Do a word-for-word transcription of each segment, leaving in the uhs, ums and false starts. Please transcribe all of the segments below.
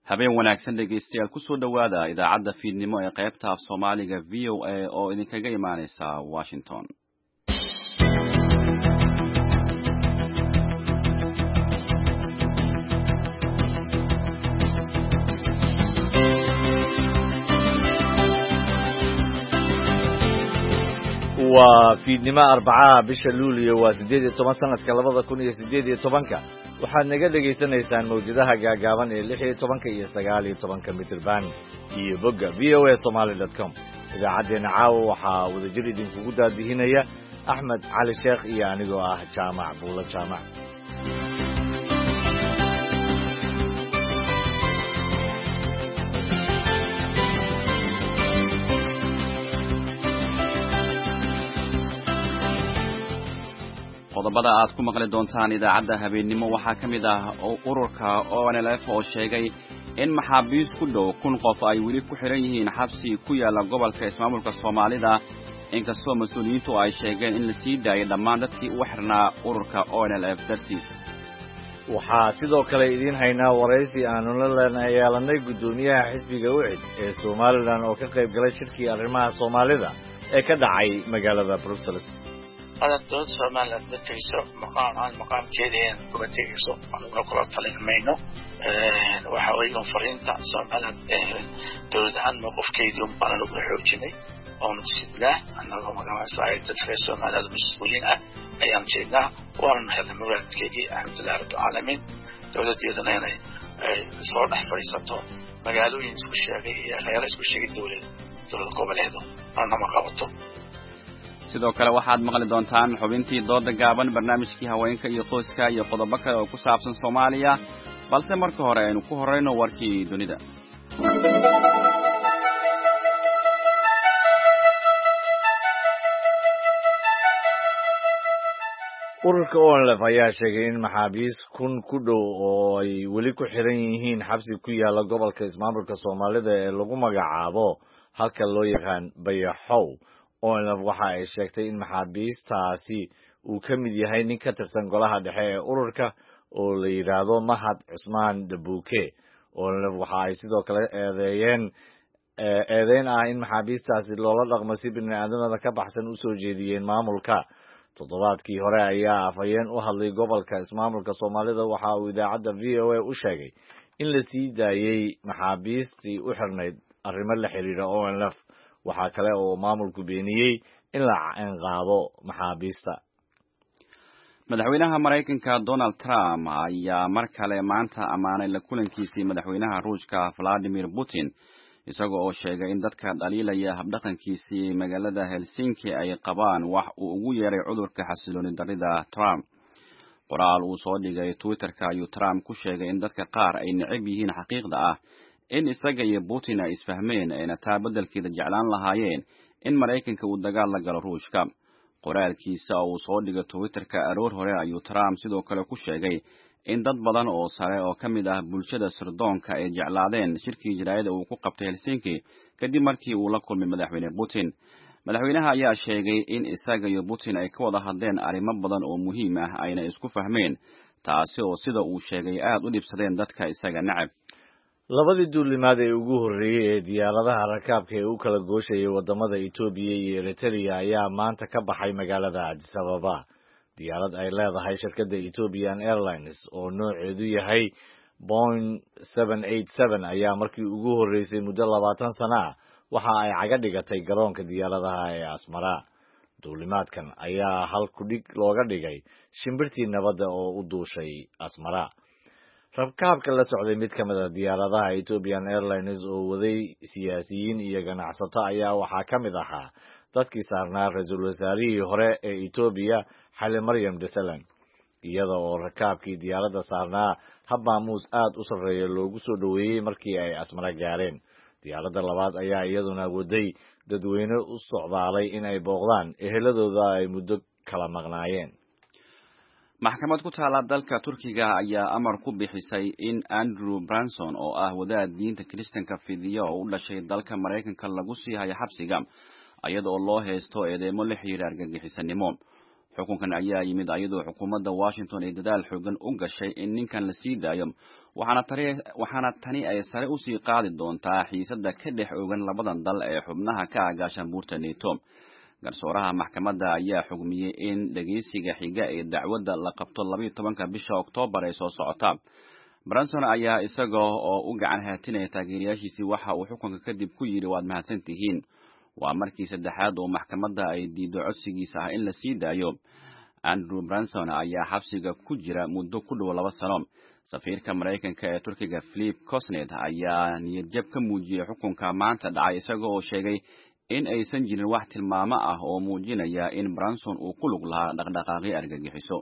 habeen wanaagsan dhegeystayaal ku soo dhawaada idaacadda fiidnimo ee qaybta af Soomaaliga V O A oo idinkaga imaaneysa Washington. waa fiidnimo Arbacada bisha Luulyo waa sideed iyo toban sanadka labada kun iyo sideed iyo tobanka waxaad naga dhageysanaysaan mawjadaha gaagaaban ee lix iyo tobanka iyo sagaal iyo tobanka mitirban iyo bogga v o a somali dot com. idaacadeena caawa waxaa wadajir idinkugu daadihinaya Axmed Cali Sheekh iyo anigoo ah Jaamac Buula Jaamac. qodobada aad ku maqli doontaan idaacadda habeenimo waxaa ka mid ah ururka O N L F oo sheegay in maxaabiis ku dhow kun qof ay weli ku xiran yihiin xabsi ku yaala gobolka ismaamulka Soomaalida inkastoo mas'uuliyiintu ay sheegeen in la sii daayay dhammaan dadkii u xirnaa ururka O N L F dartiis. waxaa sidoo kale idiin haynaa waraysi aanu la yeelanay guddoomiyaha xisbiga UCID ee Somaliland oo ka qayb galay shirkii arrimaha Soomaalida ee ka dhacay magaalada Brussels. هذا الدول سوماليلاند متيسو مقام عن مقام كيدين كوتيسو أنا كلا طلع منه waxa way oo fariinta Soomaaliland dawlad ahaan mowqif keediyum baan lagu xoojinay oo sidla annaga magaca saayid dadka Soomaaliland mas'uuliin ah ayaan jeednaa waan hadda magaalkeedii alxamdulillah rabbil caalamiin dawladeedana inay soo dhex fadhiisato magaalooyin isku sheegay iyo khayr isku sheegay dawlad dawlad goboleedo aan ma qabato. sidoo kale waxaad maqli doontaan xubintii dooda gaaban barnaamijkii haweenka iyo qoyska iyo qodobo kale oo ku saabsan Soomaaliya balse marka hore aynu ku horeyno warkii dunida. ururka O N L F ayaa sheegay in maxaabiis kun ku dhow oo ay weli ku xiran yihiin xabsi ku yaala gobolka ismaamulka Soomaalida ee lagu magacaabo halka loo yaqaan Bayaxow. O N L F waxa ay sheegtay in maxaabiistaasi uu ka mid yahay nin ka tirsan golaha dhexe ee ururka oo la yiraahdo Mahad Cusmaan Dabuke. O N L F waxa ay sidoo kale eedeeyeen eedeyn ah in maxaabiistaasi loola dhaqmo si bini'aadamada ka baxsan u soo jeediyeen maamulka. toddobaadkii hore ayaa afhayeen u hadlay gobolka ismaamulka Soomaalida waxa uu idaacadda V O A u sheegay in la sii daayay maxaabiistii u xirnayd arrimo la xiriira O N L F. waxaa kale oo maamulku beeniyey in la qaado maxaabiista. madaxweynaha Mareykanka Donald Trump ayaa mar kale maanta amaanay la kulankiisii madaxweynaha Ruushka Vladimir Putin isagoo oo sheegay in dadka dhaliilaya habdhaqankiisii magaalada Helsinki ay qabaan wax uu ugu yeeray cudurka xasilooni darrida Trump. qoraal uu soo dhigay Twitter-ka ayuu Trump ku sheegay in dadka qaar ay neceb yihiin xaqiiqda ah in isaga iyo Putin ay isfahmeen ayna taa beddelkeeda jeclaan lahaayeen in Mareykanka uu dagaal la galo Ruushka. qoraalkiisa oo uu soo dhigay Twitter-ka aroor hore ayuu Trump sidoo kale ku sheegay in dad badan oo sare oo ka mid ah bulshada sirdoonka ay jeclaadeen shirkii jiraayada uu ku qabtay Helsinki kadib markii uu la kulmay madaxweyne Putin. madaxweynaha ayaa sheegay in isaga iyo Putin ay ka wada hadleen arrimo badan oo muhiim ah ayna isku fahmeen taasi oo sida uu sheegay aad u dhibsadeen dadka isaga nacab. labadii duulimaad ee ugu horreeyay ee diyaaradaha rakaabka ee u kala gooshayay wadamada Itoobiya iyo Eritrea ayaa maanta ka baxay magaalada Addis Ababa. diyaarad ay leedahay shirkadda Ethiopian Airlines oo nooceedu yahay Boeing seven eighty-seven ayaa markii ugu horreysay muddo labaatan sano ah waxa ay caga dhigatay garoonka diyaaradaha ee Asmara. duulimaadkan ayaa hal ku dhig looga dhigay shimbirtii nabadda oo u duushay Asmara. rakaabka la socday mid ka mid ah diyaaradaha Ethiopian Airlines oo waday siyaasiyiin iyo ganacsato ayaa waxaa ka mid ahaa dadkii saarnaa ra'iisul wasaarihii hore ee Ethiopia Haile Mariam Desalegn. iyada oo rakaabkii diyaaradda saarnaa hab maamuus aad u sarreeya loogu soo dhoweeyey markii ay Asmara gaareen. diyaaradda labaad ayaa iyaduna waday dadweyne u socdaalay in ay booqdaan eheladooda ay muddo kala maqnaayeen. maxkamad ku taala dalka Turkiga ayaa amar ku bixisay in Andrew Branson oo ah wadaad diinta Kiristaanka fidiyo oo u dhashay dalka Mareykanka lagu sii hayo xabsiga iyada oo loo haysto eedeymo la xiriira argagixisanimo. xukunkan ayaa yimid iyadoo xukuumadda Washington ay dadaal xooggan u gashay in ninkan la sii daayo waxaana tani waxaana tani ay sare usii qaadi doontaa xiisadda ka dhex ogan labadan dal ee xubnaha ka ah gaashaanbuurta NATO. garsooraha maxkamadda ayaa xugmiyey in dhageysiga xiga ee dacwadda la qabto labayo tobanka bisha Oktoobar ee soo socota. Branson ayaa isaga oo u gacan haatinaya taageerayaashiisii waxa uu xukunka kadib ku yiri waad mahadsan tihiin. waa markii saddexaad oo maxkamadda ay diido codsigiisa ah in la sii daayo. Andrew Branson ayaa xabsiga ku jira muddo ku dhow laba sano. safiirka Mareykanka ee Turkiga Philip Cosnet ayaa niyad jab ka muujiyay xukunka maanta dhacay isaga oo sheegay in aysan jirin wax tilmaamo ah oo muujinaya in Branson uu ku lug lahaa dhaqdhaqaaqyo argagixiso.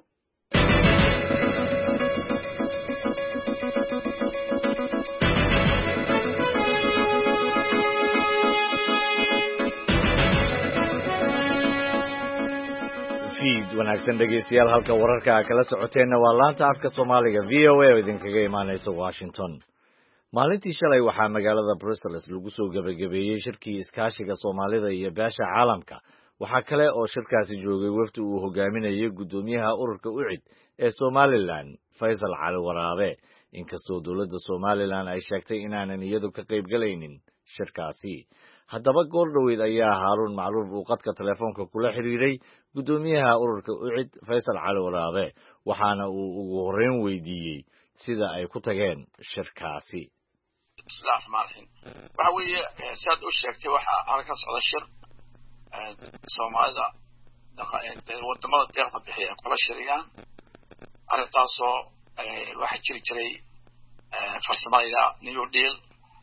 wanaagsan dhegeystayaal halka wararka kala socoteenna waa laanta afka Soomaaliga V O A oo idinkaga imaanaysa Washington. maalintii shalay waxaa magaalada Brussels lagu soo gabagabeeyay shirkii iskaashiga Soomaalida iyo beesha caalamka. waxaa kale oo shirkaasi joogay wafdi uu hogaaminayay gudoomiyaha ururka U C I D ee Somaliland Faysal Cali Waraabe, inkastoo dowladda Somaliland ay sheegtay inaanan iyadu ka qayb galaynin shirkaasi. haddaba goor dhaweyd ayaa Haaruun Macruuf uu qadka telefoonka kula xiriiray gudoomiyaha ururka U C I D Faysal Cali Waraabe, waxaana uu ugu horreyn weydiiyey sida ay ku tageen shirkaasi. bismillahi rahmaani rahiim. waxa weeye saad u sheegtay waxa halka socda shir Soomaalida wadamada deeqda bixiya kala shiriyaan arrintaasoo waxa jiri jiray farsamada New Deal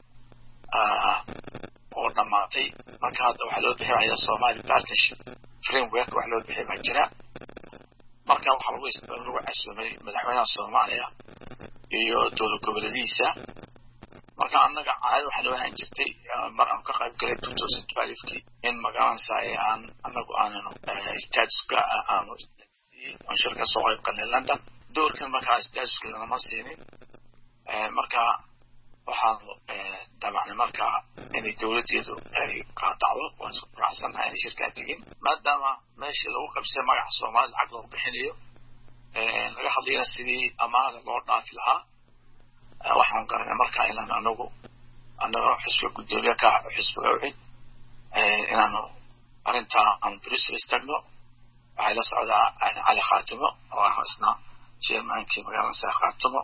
oo dhamaatay. marka hadda waxa loo bixinayaa Somali Partnership Framework waxa loo bixinayaa jira. marka waxa lagu isticmaalay casuumay madaxweynaha Soomaaliya iyo dowlad goboleediisa. marka annaga caadi waxa loo hayn jirtay mar aan ka qayb galay two thousand twelve in magaalada aan annagu aanano statuska aan aan shirka soo qayb galnay London. doorkan marka statuska lama siinin. marka waxaan dabacnay marka inay dowladeedu ay qaadacdo waan soo raacsanahay in shirka tegin maadaama meesha lagu qabsay magaca Soomaaliya lacag loo bixinayo laga hadlayo sidii amaahda loo dhaafi lahaa. waxaan garanay marka inaan anagu anaga xisbiga gudoomiyaha ka xisbiga U C I D inaanu arrinta aan Brussels tagno. waxay la socdaa Cali Khaatimo oo ah isna chairmankii magaalada Khaatimo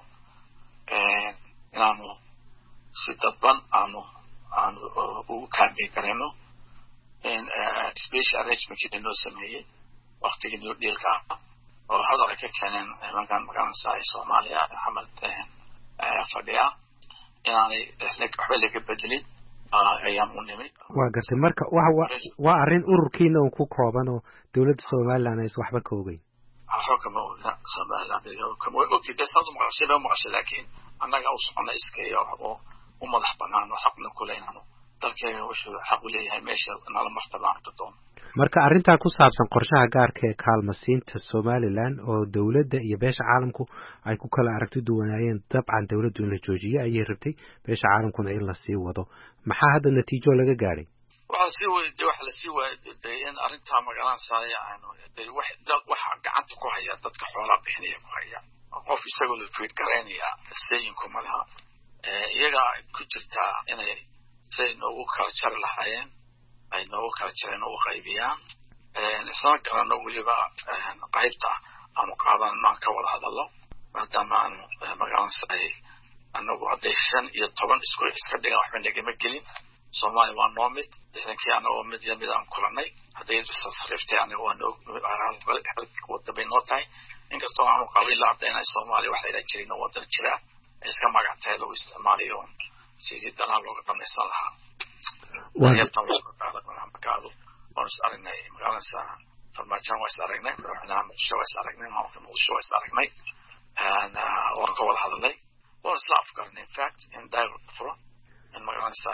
inaanu si dadban aanu aanu ugu kaambeyn karayno in special arrangement inoo sameeyey waqtigii New Deal-ka oo hadal ka keeneen nimankan magaalada Soomaaliya Axmed fadhiya inaanay waxba laga bedelin ayaan u nimid. waa gartay marka waa arrin ururkiina uu ku kooban oo dowladda Somaliland ay waxba ka ogeyn. waxba ma ogna Somaliland iyo kama ogtay dadka maqashay ma maqashay laakiin annaga u socona iska iyo oo u madax banaan oo xaqna ku leeynaano dalkeena wuxuu xaq u leeyahay meesha nala martabaan ka doon. marka arrinta ku saabsan qorshaha gaarka ee kaalmasiinta Somaliland oo dowladda iyo beesha caalamku ay ku kala aragti duwanaayeen, dabcan dowladdu in la joojiyo ayay rabtay, beesha caalamkuna in la sii wado. maxaa hadda natiijo laga gaaray? waxa si weeyay waxa la sii waayay in arrinta magaalada saaya aanu wax waxa gacanta ku haya dadka xoolaha bixinaya ku haya qof isagoo la fiid gareynaya sayinku malaha iyaga ku jirta inay say noogu kala jar lahaayeen ay noogu kala jareen oo qaybiyaan isla garano waliba qaybta aanu qaadan ma ka wada hadallo maadaama aanu magaalada saaya anagu hadday shan iyo toban isku iska dhigan waxba nagama gelin. Soomaali waa noo mid islankii anagoo mid iyo mid aan kulanay hadday tasriiftay anaga waa noo wadabay noo tahay inkastoo aanu qabiil la caddaynay Soomaali waxa ila jirin oo wadan jira iska magactay lagu isticmaalayo sidii dalal looga dhameysan lahaa. waxaan magaalada waan is aragnay magaalada farmaajo waa is aragnay madaxweynaha muqdisho waa is aragnay maamulka muqdisho waa is aragnay waan ka wada hadalnay waan isla afgarnay in fact in dialogue furo in magaalada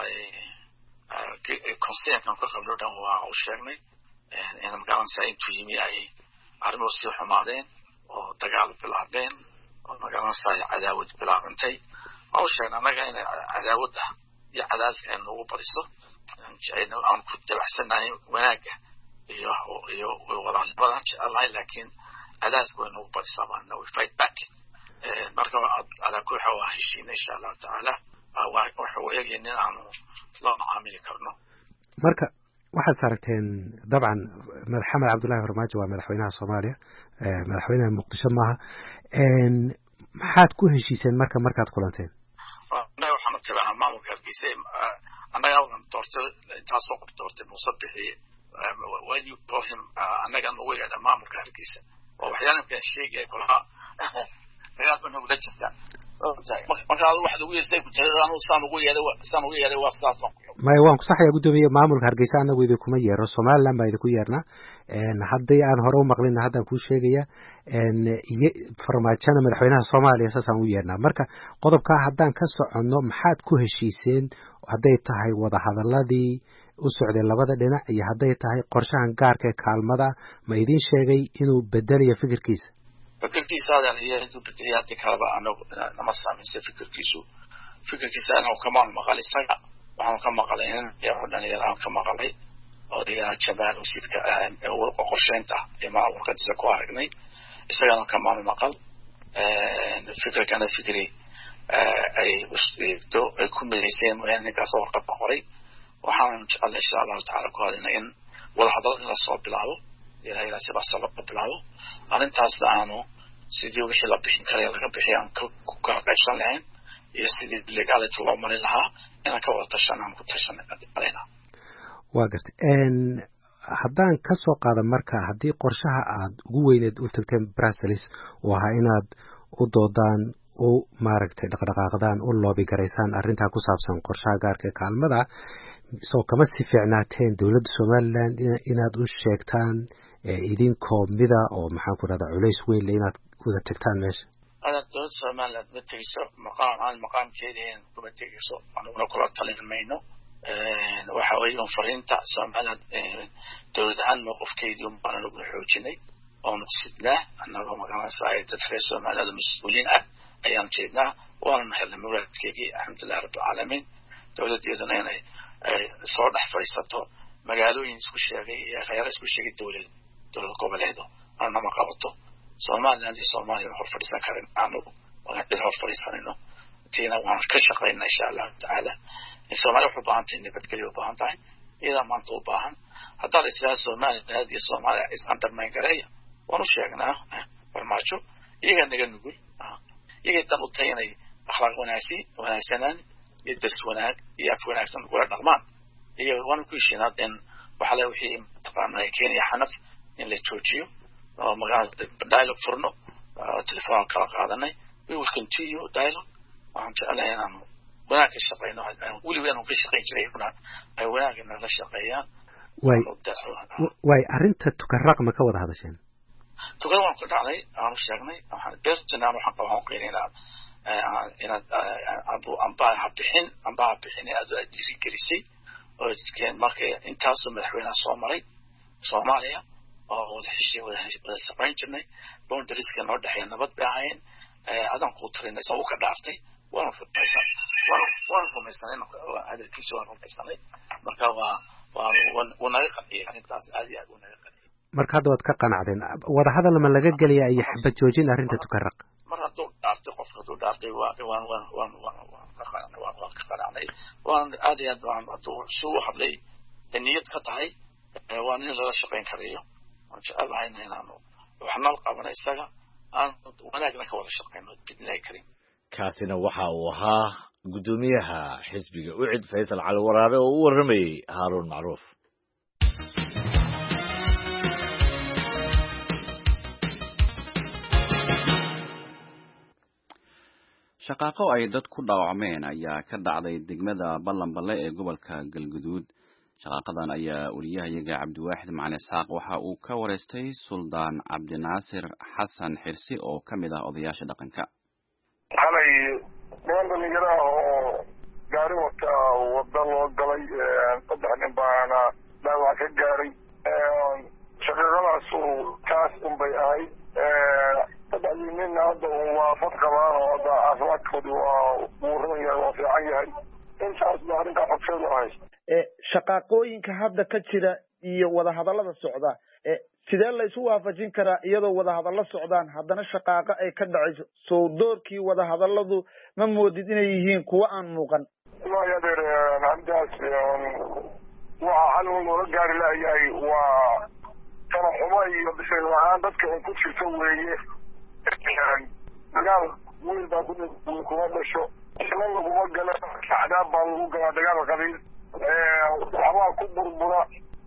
konseynkan ka qablo dhan waa u sheegnay in magaalada intuu yimi ay arrimo sii xumaadeen oo dagaal bilaabeen oo magaalada cadaawad bilaabantay. waa u sheegnay anaga in cadaawadda iyo cadaaska ay noogu badiso jeceyna aan ku dabacsanahay wanaagga iyo iyo walaalnimada jecelahay laakiin cadaaska way noogu badisaa baana we fight back marka ala ku xawa heshiin insha Allah taala waa wuxuu eegay in aanu la macaamili karno marka waxaad aragteen dabcan madaxweyne Cabdullaahi Farmaajo waa madaxweynaha Soomaaliya madaxweynaha Muqdisho maaha een maxaad ku heshiiseen marka markaad kulanteen anaga waxaan tabaa maamulka Hargeysa anaga waxaan doortay taas oo doortay musabbixi when you call him anaga noo weeyada maamulka Hargeysa oo waxyaalaha ka sheegay kulaha reer banu wada jirta marka waxa lagu yeesay ku jiraan oo saan ugu yeeday saan ugu yeeday waa saas ma waan ku saxaya gudoomiye maamulka Hargeysa anagu idin kuma yeero Soomaaliland baa idin ku yeernaa een haddii aan hore u maqlin haddaan ku sheegaya een farmaajada madaxweynaha Soomaaliya saasaan u yeernaa marka qodobka haddaan ka soconno maxaad ku heshiiseen hadday tahay wada hadaladii u socday labada dhinac iyo hadday tahay qorshahan gaarka ee kaalmada ma idin sheegay inuu bedelayo fikirkiisa fikirkiisa aad iyo intuu bedelayo kalaba anagu nama saameysay fikirkiisu fikirkiisa anagu kama maqal isaga waxaan ka maqlay in yahuudan yaraan ka maqlay oo diga jabal usidka oo qorsheynta ee maamulkiisa ku aragnay isagana kama maqal ee fikirkana fikri ay usdo ay ku mideyseen in ka soo warqad qoray waxaan jeclahay insha Allah taala ku hadina in wada hadal la soo bilaabo ilaa ilaa sabab sabab bilaabo arintaas aanu sidii wixii la bixin karay laga bixiyaan ku kala qaybsan lahayn iyo sidii legality loo marin lahaa inaan ka wada tashanaan ku tashanayna waa gartay een haddaan ka soo qaado marka haddii qorshaha aad ugu weyneed u tagteen Brussels oo ahaa inaad u doodaan u maaragtay dhaqdhaqaaqdaan u loobi garaysaan arrinta ku saabsan qorshaha gaarka ee kaalmada soo kama si fiicnaateen dawladda Soomaaliland inaad u sheegtaan idinkoo mida oo maxaan ku radaa culays weyn inaad wada tagtaan meesha أنا دولة سوماليا بتجيسو مقام عن مقام كيدين بتجيسو أنا ونقول طلع منه وحويهم فرينتا سوماليا دولة عن موقف كيديهم أنا نقول حوجني أو نقصد له أنا لو ما كان سعيد تدخل سوماليا المسؤولين أيام جينا وأنا نحل مرات كيجي الحمد لله رب العالمين دولة ديزن أنا صار نحفريسته مقالوا ينسكوا شيء غير يسكوا شيء الدولة دولة قبل هذا أنا ما قبضته Soomaaliya iyo Soomaaliya hor fadhiisan karin aanu wada hor fadhiisanayno tiina waan ka shaqeynaa insha Allah taala in Soomaaliya wuxuu baahan tahay nabadgelyo u baahan tahay iyada maanta u baahan haddii la islaam Soomaaliya iyo Soomaaliya is undermine gareeya waanu sheegnaa farmaajo iyaga naga nugul iyaga tan u taynay akhlaaq wanaagsi wanaagsanaan iyo dars wanaag iyo af wanaagsan wada dhaqmaan iyo waanu ku sheegnaa in waxa la wixii taqaanay Kenya xanaf in la joojiyo oo magaca dialogue furno telefoon kala qaadanay we will continue dialogue waxaan jeclahay inaan wanaag ka shaqeyno weliba inaan ka shaqeyn jiray kuna ay wanaag inaan la shaqeeyaan way way arrinta tukarraq ma ka wada hadasheen tukarraq waan ku dhacday aan sheegnay waxaan beertan aan waxaan qabaa qeynaa inaad abu amba bixin amba bixin aad aad gelisay oo iskeen markay intaas madaxweynaha soo maray Soomaaliya oo heshiis wada saqayn jirnay boundariska noo dhaxay nabad baahayn adan ku tirinay soo ka dhaaftay waan fudaysan waan waan rumaysanay hadalkiisa waan rumaysanay marka waa waa wanaag qadiy arrintaas aad iyo aad u naga qadiy marka hadda waad ka qanacdeen wada hadal ma laga galiyaa ay xabad joojin arrinta tukarraq mar hadduu dhaaftay qofka hadduu dhaaftay waa waan waan waan waan ka qanacnay waan ka qanacnay waan aad iyo aad waan hadduu soo hadlay niyad ka tahay waan in la shaqeyn karayo jecelahay inaanu waxna qabanay isaga aan wanaagna ka wada shaqeyno bidnaa karin kaasina waxa uu ahaa gudoomiyaha xisbiga U C I D Faysal Cali Waraabe oo u waramayay Haaruun Macruuf shaqaaqo ay dad ku dhaawacmeen ayaa ka dhacday degmada Ballanballe ee gobolka Galgaduud shaqaaqadan ayaa wariyahayaga Cabdiwaaxid Macalin Saaq waxa uu ka wareystay Suldaan Cabdinaasir Xasan Xirsi oo kamid ah odayaasha dhaqanka. Xalay baan nigara oo gaari wata wada loo galay saddex nin baana dhaawac ka gaaray shaqaaqadaas taas un bay ahayd saddex nin hadda waa fadqabaan oo caafimaadkoodu waa uu ruman yahay waa fiican yahay intaas baa arrintaa xogseedu ahayd shaqaaqooyinka hadda ka jira iyo wada hadallada socda ee sidee la isu waafajin karaa iyadoo wada hadallo socdaan haddana shaqaaqa ay ka dhacayso soo doorkii wada hadalladu ma moodid inay yihiin kuwa aan muuqan wallahi adeer arrintaas waxa hal loola gaari lahayahay waa kala xumo iyo bishay la-aan dadka ay ku jirto weeye dagaal wiil baa kuma dhasho isla laguma gala acdaab baa lagu galaa dagaal qabiil waxbaa ku burbura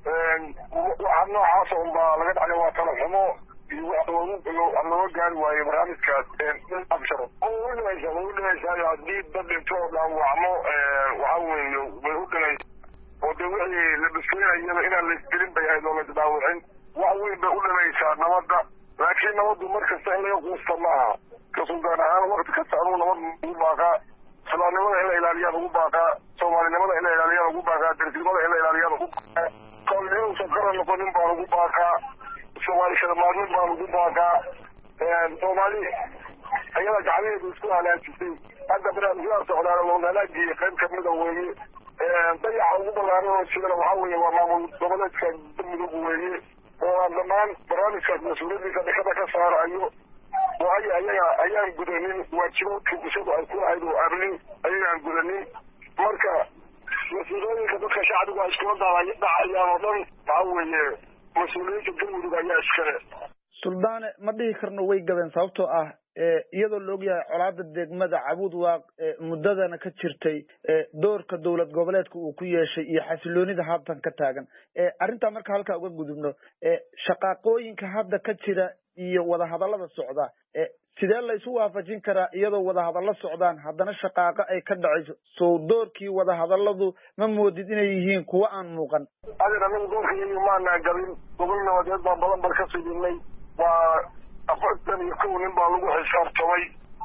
waxa noocaas un baa laga dhacay waa kala xumo iyo wax looga gaari waaye barnaamijkaas absharo u dhimaysa way u dhimaysaa haddii dad dhinto oo dhaawacmo waxa weeye way u dhimaysa oo de wixii la dhuskeenayaba inaan laisdirin bay ahayd oo laisdaawicin wax weyn bay u dhimaysaa nabadda laakiin nabaddu mar kasta in laga quusta maaha ka suldaan ahaan wakti kasta anuu nabad ugu baaqaa islaamnimada in la ilaaliyaan ugu baaqaa soomaalinimada in la ilaaliyaan ugu baaqaa darsinimada in la ilaaliyaan ugu baaqaa soomaalinimuusan qaran noqonin baan ugu baaqaa soomaali shadamaadnin baan ugu baaqaa soomaali ayada gacmaheedu isku halaajisay hadda barnaamijyada socdaana loon halaajiyey qayb kamida weeye dayaxa ugu ballaaran oo sidana waxaa weeye waa maamul goboleedka midug weeye oo aan dhammaan barnaamijkaas mas-uuliyadiisa dhakada ka saarayo waayo ayaga ayaan gudanin waajibaadka bulshadu ay ku lahayd oo amni ayagaan gudanin marka mas-uuliyooyinka dadka shacbigu ay iskula dhacayaan oo dhan waxaa weeye mas-uuliyiinta galmudug ayaa iskale suldaane ma dhihi karno way gabeen sababtoo ah iyadoo la ogyahay colaada degmada Cabuud Waaq muddadana ka jirtay doorka dawlad goboleedka uu ku yeeshay iyo xasiloonida haatan ka taagan arinta marka halka uga gudubno shaqaaqooyinka hadda ka jira iyo wada hadallada socda sidee la isu waafajin karaa iyadoo wada hadallo socdaan haddana shaqaaqa ay ka dhacayso soo doorkii wada hadalladu ma moodid inay yihiin kuwa aan muuqan adeer anagu doorkayagi maanaa gabin gobol nabadeed baan badan bar ka fidinay waa afartan iyo kow nin baa lagu xisaabtamay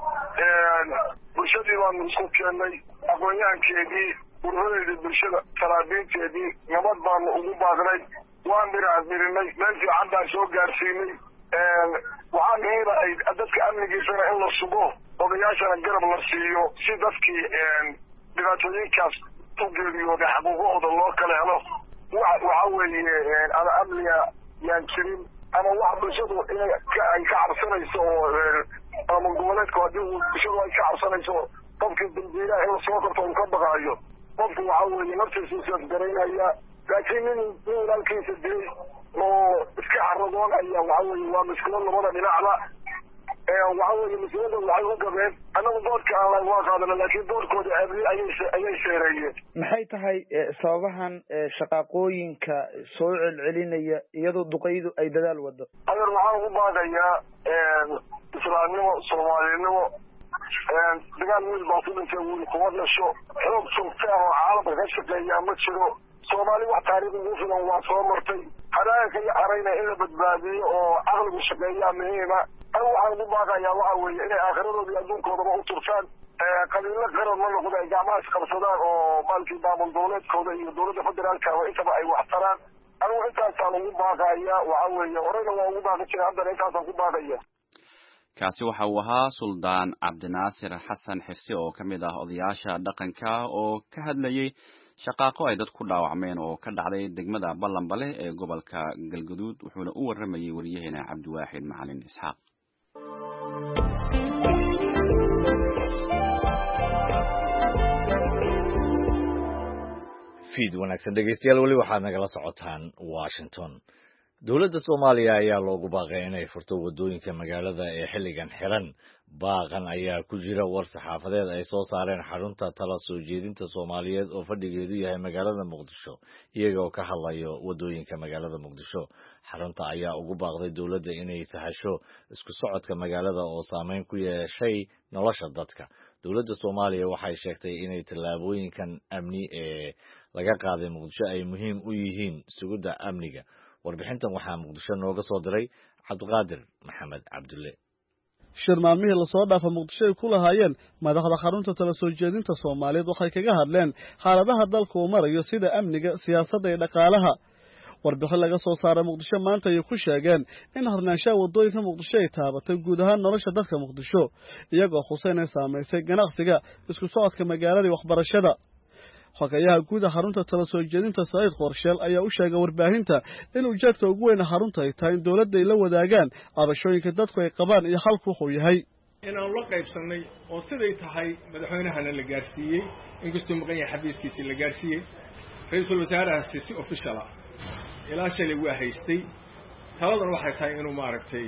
bulshadii baanu isku keennay aqoonyahankeedii ururadeedii bulshada saraabiinteedii nabad baanu ugu baaqnay waan dhiraacdirinay meel fiican baan soo gaarsiinay waxaa muhiim ahayd dadka amnigiisana in la sugo odayaashana garab la siiyo si dadkii dhibaatooyinkaas u geeriyooday xaquuqahooda loo kala helo waxa weeye ama amniga yaan jirin ama wax bulshadu inay ka cabsanayso oo maamul goboleedku haddii bulshadu ay ka cabsanayso qofkii dambiilaha in lasoo qabto uu ka baqaayo qofku waxa weeye naftiisu isafgaraynaya laakiin nin nin walaalkiisa dilay oo iska xaragoonaya waxa weeye waa mushkilad labada dhinacba waxa weeye mas-uuliyadda waxay u gabeen annagu doorka aan lahay waa qaadana laakiin doorkooda abri ayay ayay sheereeyeen maxay tahay sababahan shaqaaqooyinka soo celcelinaya iyadoo duqeydu ay dadaal wado adeer waxaan ugu baaqayaa islaamnimo soomaalinimo dagaal wiil baa ku dhintay wiil kuma dhasho xoog joogta ah oo caalamka ka shaqeeyaa ma jiro soomaali wax taariikh ugu filan waa soo martay halaanka iyo arayna in la badbaadiyo oo caqligu shaqeeyaa muhiima an waxaan ugu baaqayaa waxa weeye inay aakhiradooda iyo adduunkoodaba u turtaan qabiilo qaran ma noqda ay gacmaha isqabsadaan oo maalkii maamul goboleedkooda iyo dowladda federaalkaba intaba ay waxtaraan anigu intaasaan ugu baaqaya waxa weeye horeyna waa ugu baaqi jiray haddana intaasaan ku baaqaya kaasi waxa uu ahaa suldaan cabdinaasir xasan xirsi oo ka mid ah odayaasha dhaqanka oo ka hadlayay shaqaaqo ay dad ku dhaawacmeen oo ka dhacday degmada Ballanbale ee gobolka Galgaduud wuxuuna u waramayay wariyaheena Cabdiwaaxid Macalin Isxaaq fiid wanaagsan dhegeystayaal weli waxaad nagala socotaan Washington dowladda Soomaaliya ayaa loogu baaqay inay furto wadooyinka magaalada ee xilligan xiran baaqan ayaa ku jira war saxaafadeed ay soo saareen xarunta tala soo jeedinta Soomaaliyeed oo fadhigeedu yahay magaalada Muqdisho iyagoo ka hadlayo wadooyinka magaalada Muqdisho xarunta ayaa ugu baaqday dowladda inay sahasho isku socodka magaalada oo saameyn ku yeeshay nolosha dadka dowladda Soomaaliya waxay sheegtay inay tallaabooyinkan amni ee laga qaaday Muqdisho ay muhiim u yihiin sugidda amniga warbixintan waxaa Muqdisho nooga soo diray Cabdiqaadir Maxamed Cabdulle shir maalmihii la soo dhaafay Muqdisho ay ku lahaayeen madaxda xarunta tala soo jeedinta Soomaaliyeed waxay kaga hadleen xaaladaha dalka uu marayo sida amniga siyaasadda iyo dhaqaalaha warbixin laga soo saaray Muqdisho maanta ay ku sheegeen in harnaanshaha wadooyinka Muqdisho ay taabatay guud ahaan nolosha dadka Muqdisho iyagoo Xuseen ay saameysay ganacsiga isku socodka magaalada iyo waxbarashada xogayaha guud xarunta tala soo jeedinta Saciid Qorsheel ayaa u sheegay warbaahinta in ujeedka ugu weyn xarunta ay tahay in dawladda ay la wadaagaan cabashooyinka dadku ay qabaan iyo xalku wuxuu yahay inaan la qaybsanay oo siday tahay madaxweynahana la gaarsiiyey inkastoo maqan yahay xafiiskiisii la gaarsiiyey ra'iisul wasaarahaasi si official ah ilaa shalay waa haystay taladan waxay tahay inuu maaragtay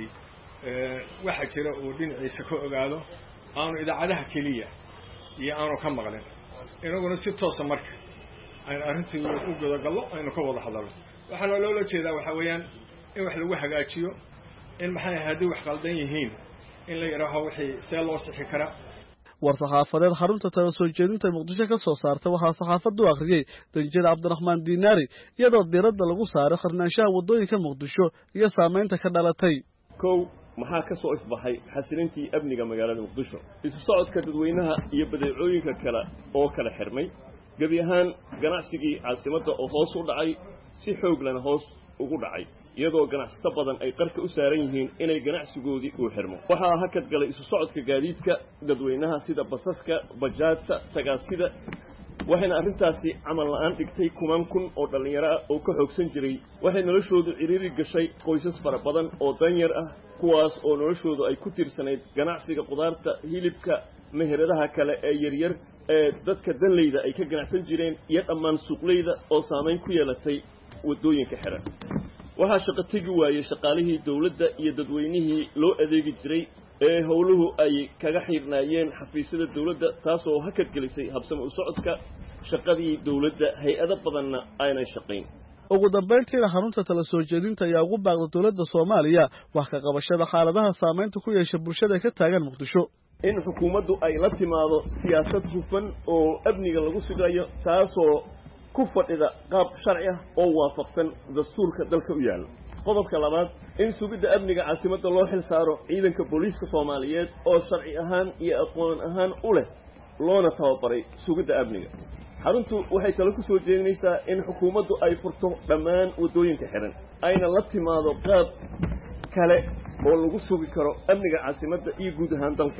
waxa jira oo dhinaciisa ka ogaado aanu idaacadaha keliya iyo aanu ka maqlin inaguna si toosa marka aynu arrintii u gudagallo aynu ka wada hadalno waxaana loola jeedaa waxa weeyaan in wax lagu hagaajiyo in maxay haddii wax qaldan yihiin in la yidhaaho wixii see loo sixi karaa war saxaafadeed xarunta tala soo jeedinta Muqdisho ka soo saartay waxaa saxaafadu akhriyay Danjir Cabdiraxmaan Diinaari iyadoo diiradda lagu saaray qarnaanshaha wadooyinka Muqdisho iyo saameynta ka dhalatay kow maxaa ka soo ifbaxay xasilintii amniga magaalada Muqdisho isu socodka dadweynaha iyo badeecooyinka kale oo kala xirmay gabi ahaan ganacsigii caasimadda oo hoos u dhacay si xoog leh hoos ugu dhacay iyadoo ganacsato badan ay qarka u saaran yihiin inay ganacsigoodii u xirmo waxaa hakad galay isu socodka gaadiidka dadweynaha sida basaska bajaajta tagaasida waxayna arrintaasi camal la'aan dhigtay kuman kun oo dhalinyaro ah oo ka xoogsan jiray waxay noloshoodu ciriiri gashay qoysas fara badan oo danyar ah kuwaas oo noloshoodu ay ku tiirsanayd ganacsiga qudaarta hilibka meheradaha kale ee yaryar ee dadka danleyda ay ka ganacsan jireen iyo dhammaan suuqleyda oo saameyn ku yeelatay wadooyinka xiran waxaa shaqo tegi waayey shaqaalihii dawladda iyo dadweynihii loo adeegi jiray ee howluhu ay kaga xiirnaayeen xafiisyada dawladda taasoo hakad gelisay habsami u socodka shaqadii dawladda hay-ado badanna aanay shaqayn ugu dambeyntiina xarunta tala soo jeedinta ayaa ugu baaqday dawladda Soomaaliya wax ka qabashada xaaladaha saameynta ku yeeshay bulshada ka taagan Muqdisho in xukuumaddu ay la timaado siyaasad hufan oo amniga lagu sigayo taasoo ku fadhida qaab sharci ah oo waafaqsan dastuurka dalka u yaal qodobka labaad in sugidda amniga caasimadda loo xil saaro ciidanka booliiska Soomaaliyeed oo sharci ahaan iyo aqoon ahaan u leh loona tababaray sugidda amniga xaruntu waxay talo ku soo jeedinaysaa in xukuumaddu ay furto dhammaan wadooyinka xiran ayna la timaado qaab kale oo lagu sugi karo amniga caasimadda iyo guud ahaan dalka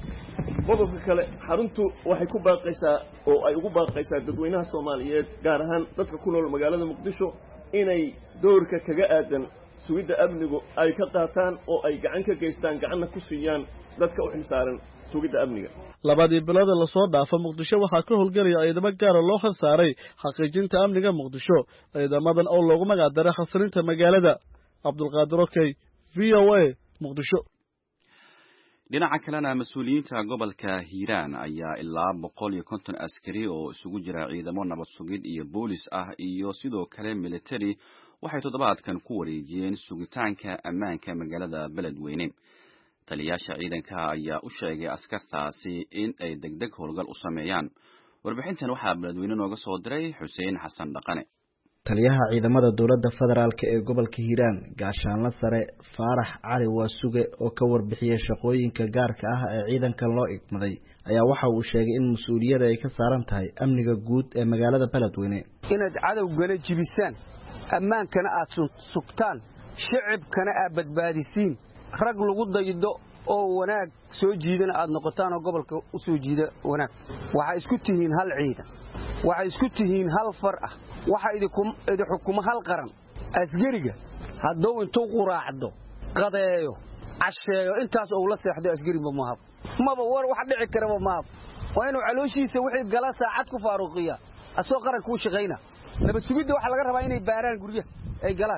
qodobka kale xaruntu waxay ku baaqaysaa oo ay ugu baaqaysaa dadweynaha Soomaaliyeed gaar ahaan dadka ku nool magaalada Muqdisho inay doorka kaga aadan sugidda amnigu ay ka qaataan oo ay gacan ka geystaan gacanna ku siiyaan dadka u xilsaaran sugidda amniga labadii bilood la soo dhaafay Muqdisho waxaa ka howlgalaya ciidamo gaar ah loo xil saaray xaqiijinta amniga Muqdisho ciidamadan oo loogu magac daray xasilinta magaalada Cabdulqaadir Okey V O A Muqdisho dhinaca kalena mas'uuliyiinta gobolka Hiiraan ayaa ilaa boqol iyo konton askari oo isugu jira ciidamo nabad sugid iyo boolis ah iyo sidoo kale military waxay toddobaadkan ku wareejiyeen sugitaanka ammaanka magaalada Beledweyne taliyaasha ciidanka ayaa u sheegay askartaasi in ay degdeg howlgal u sameeyaan warbixintan waxaa Beledweyne nooga soo diray Xuseen Xasan Dhaqane taliyaha ciidamada dawladda federaalka ee gobolka Hiiraan gaashaanle sare Faarax Cali Waasuge oo ka warbixiyay shaqooyinka gaarka ah ee ciidankan loo igmaday ayaa waxa uu sheegay in mas'uuliyadda ay ka saaran tahay amniga guud ee magaalada Beledweyne inaad cadowgana jibisaan ammaankana aad sugtaan shacabkana aad badbaadisiin rag lagu daydo oo wanaag soo jiidana aad noqotaan oo gobolka u soo jiida wanaag waxa isku tihiin hal ciidan waxa isku tihiin hal far ah waxa idinku xukumo hal qaran asgariga hadduu intuu quraacdo qadeeyo casheeyo intaas oo la seexdo asgari ma mahab maba war wax dhici kara ma mahab waa inuu calooshiisa wixii gala saacad ku faaruqiya asoo qaranka u shaqeyna nabad sugidda waxa laga rabaa inay baaraan guryaha ay galaan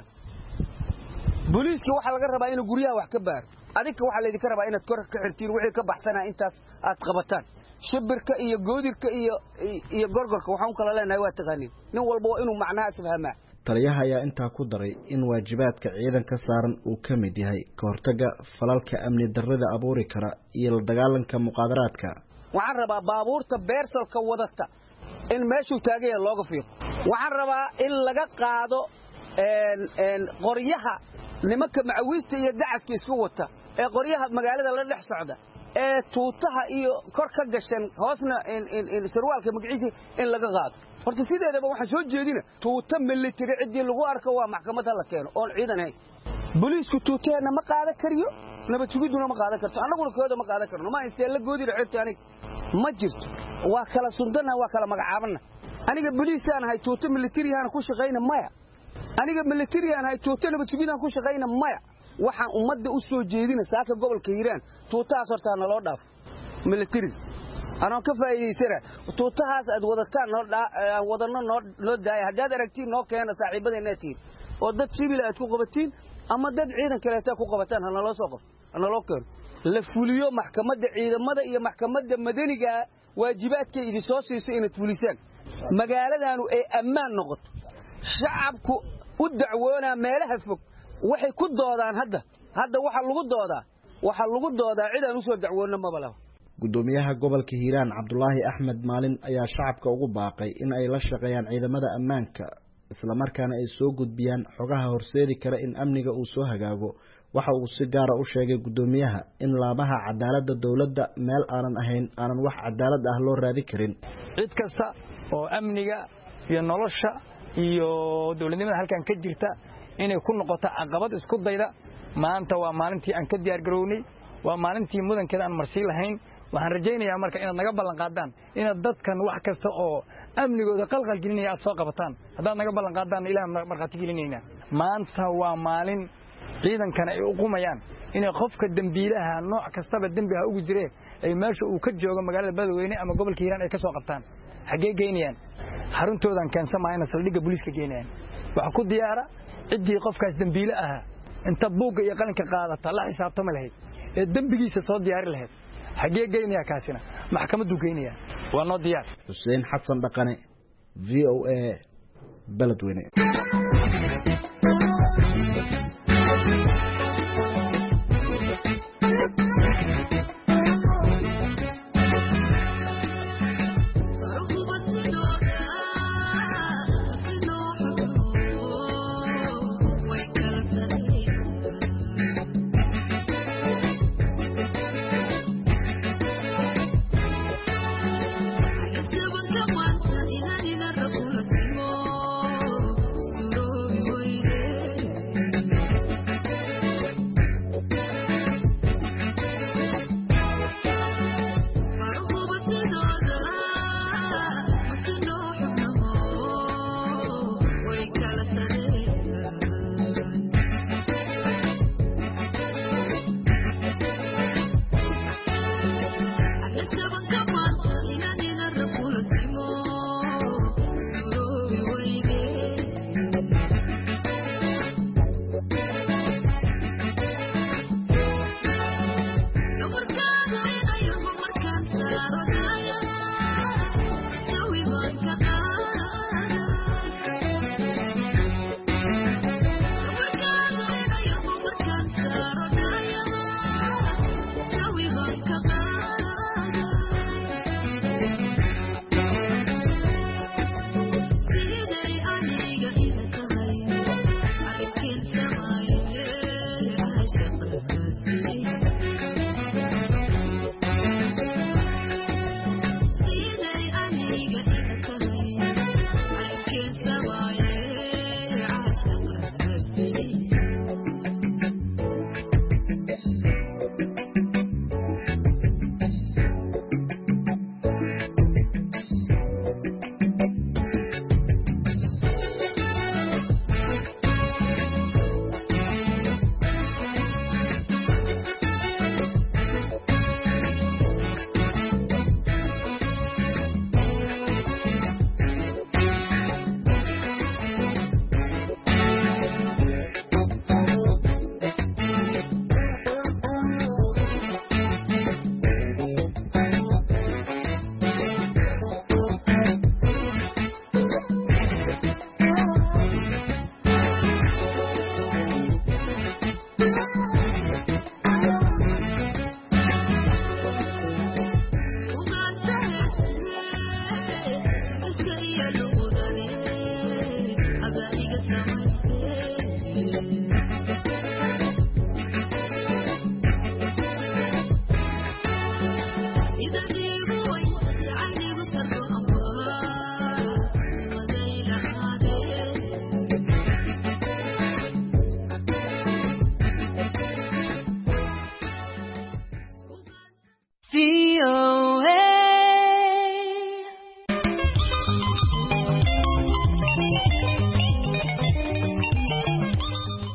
booliiska waxa laga rabaa inuu guryaha wax ka baaro adinka waxa la idinka rabaa inaad kor ka xirtiin wixii ka baxsanaa intaas aad qabataan shibirka iyo goodirka iyo iyo gorgorka waxaan kala leenahay waa taqaaniin nin walba waa inuu macnaha isfahmaa taliyaha ayaa intaa ku daray in waajibaadka ciidanka saaran uu ka mid yahay ka hortagga falalka amni darrada abuuri kara iyo la dagaalanka muqaadaraadka waxaan rabaa baabuurta beersalka wadata in meeshuu taagan yahay looga fiiqo waxaan rabaa in laga qaado een een qoryaha nimanka macawiista iyo dacaska isku wata ee qoryaha magaalada la dhex socda ee tuutaha iyo kor ka gashan hoosna in in sarwaalka magaciisa in laga qaado horta sideedaba waxaan soo jeedina tuuta military cidii lagu arko waa maxkamad la keeno oo ciidan ay booliisku tuuteena ma qaada kariyo nabad sugiduna ma qaada karto annaguna kooda ma qaada karno ma isee la goodi rixirta anig ma jirto waa kala sundana waa kala magacaabana aniga booliisaan ahay tuuto militariyan ku shaqeeyna maya aniga militariyan ahay tuuto nabadgelyada ku shaqeeyna maya waxaan ummadda u soo jeedina saaka gobolka Hiiraan tuutaas horta naloo dhaaf military anoo ka faa'iideysana tuutahaas aad wadataan noo wadano noo daay hadaad aragtiin noo keena saaxiibadeena tiin oo dad civil aad ku qabatiin ama dad ciidan kale ku qabataan hana loo soo qof hana loo keeno la fuliyo maxkamadda ciidamada iyo maxkamadda madaniga waajibaadka idin soo siisay inaad fulisaan magaaladaanu ay ammaan noqoto shacabku u dacwoona meelaha fog waxay ku doodaan hadda hadda waxa lagu doodaa waxa lagu doodaa cid aan u soo dacwoona ma balaw gudoomiyaha gobolka Hiiraan Cabdullaahi Axmed Maalin ayaa shacabka ugu baaqay in ay la shaqeeyaan ciidamada ammaanka isla markaana ay soo gudbiyaan xogaha horseedi kara in amniga uu soo hagaago waxa uu si gaar ah u sheegay gudoomiyaha in laamaha cadaaladda dawladda meel aanan ahayn aanan wax cadaalad ah loo raadi karin cid kasta oo amniga iyo nolosha iyo dawladnimada halkan ka jirta inay ku noqoto caqabad isku dayda maanta waa maalintii aan ka diyaar garownay waa maalintii mudankeeda aan marsi lahayn waxaan rajaynayaa marka inaad naga ballan qaadaan inaad dadkan wax kasta oo amnigooda qalqal gelinaya aad soo qabataan haddaad naga ballan qaadaan ilaahay marqaati gelinayna maanta waa maalin ciidankana ay u qumayaan inay qofka dambiilaha nooc kastaba dambiga ugu jireen ay meesha uu ka joogo magaalada Badweyne ama gobolka Hiiraan ay ka soo qabtaan xagee geynayaan xaruntoodan keensamayna saldhigga booliiska geynayaan waxa ku diyaara cidii qofkaas dambiile ah inta buuga iyo qalinka qaadata la xisaabtama lahayd ee dambigiisa soo diyaari lahayd xagee geynaya kaasina maxkamaddu geynaya waa noo diyaar Xuseen Xasan Dhaqane V O A Badweyne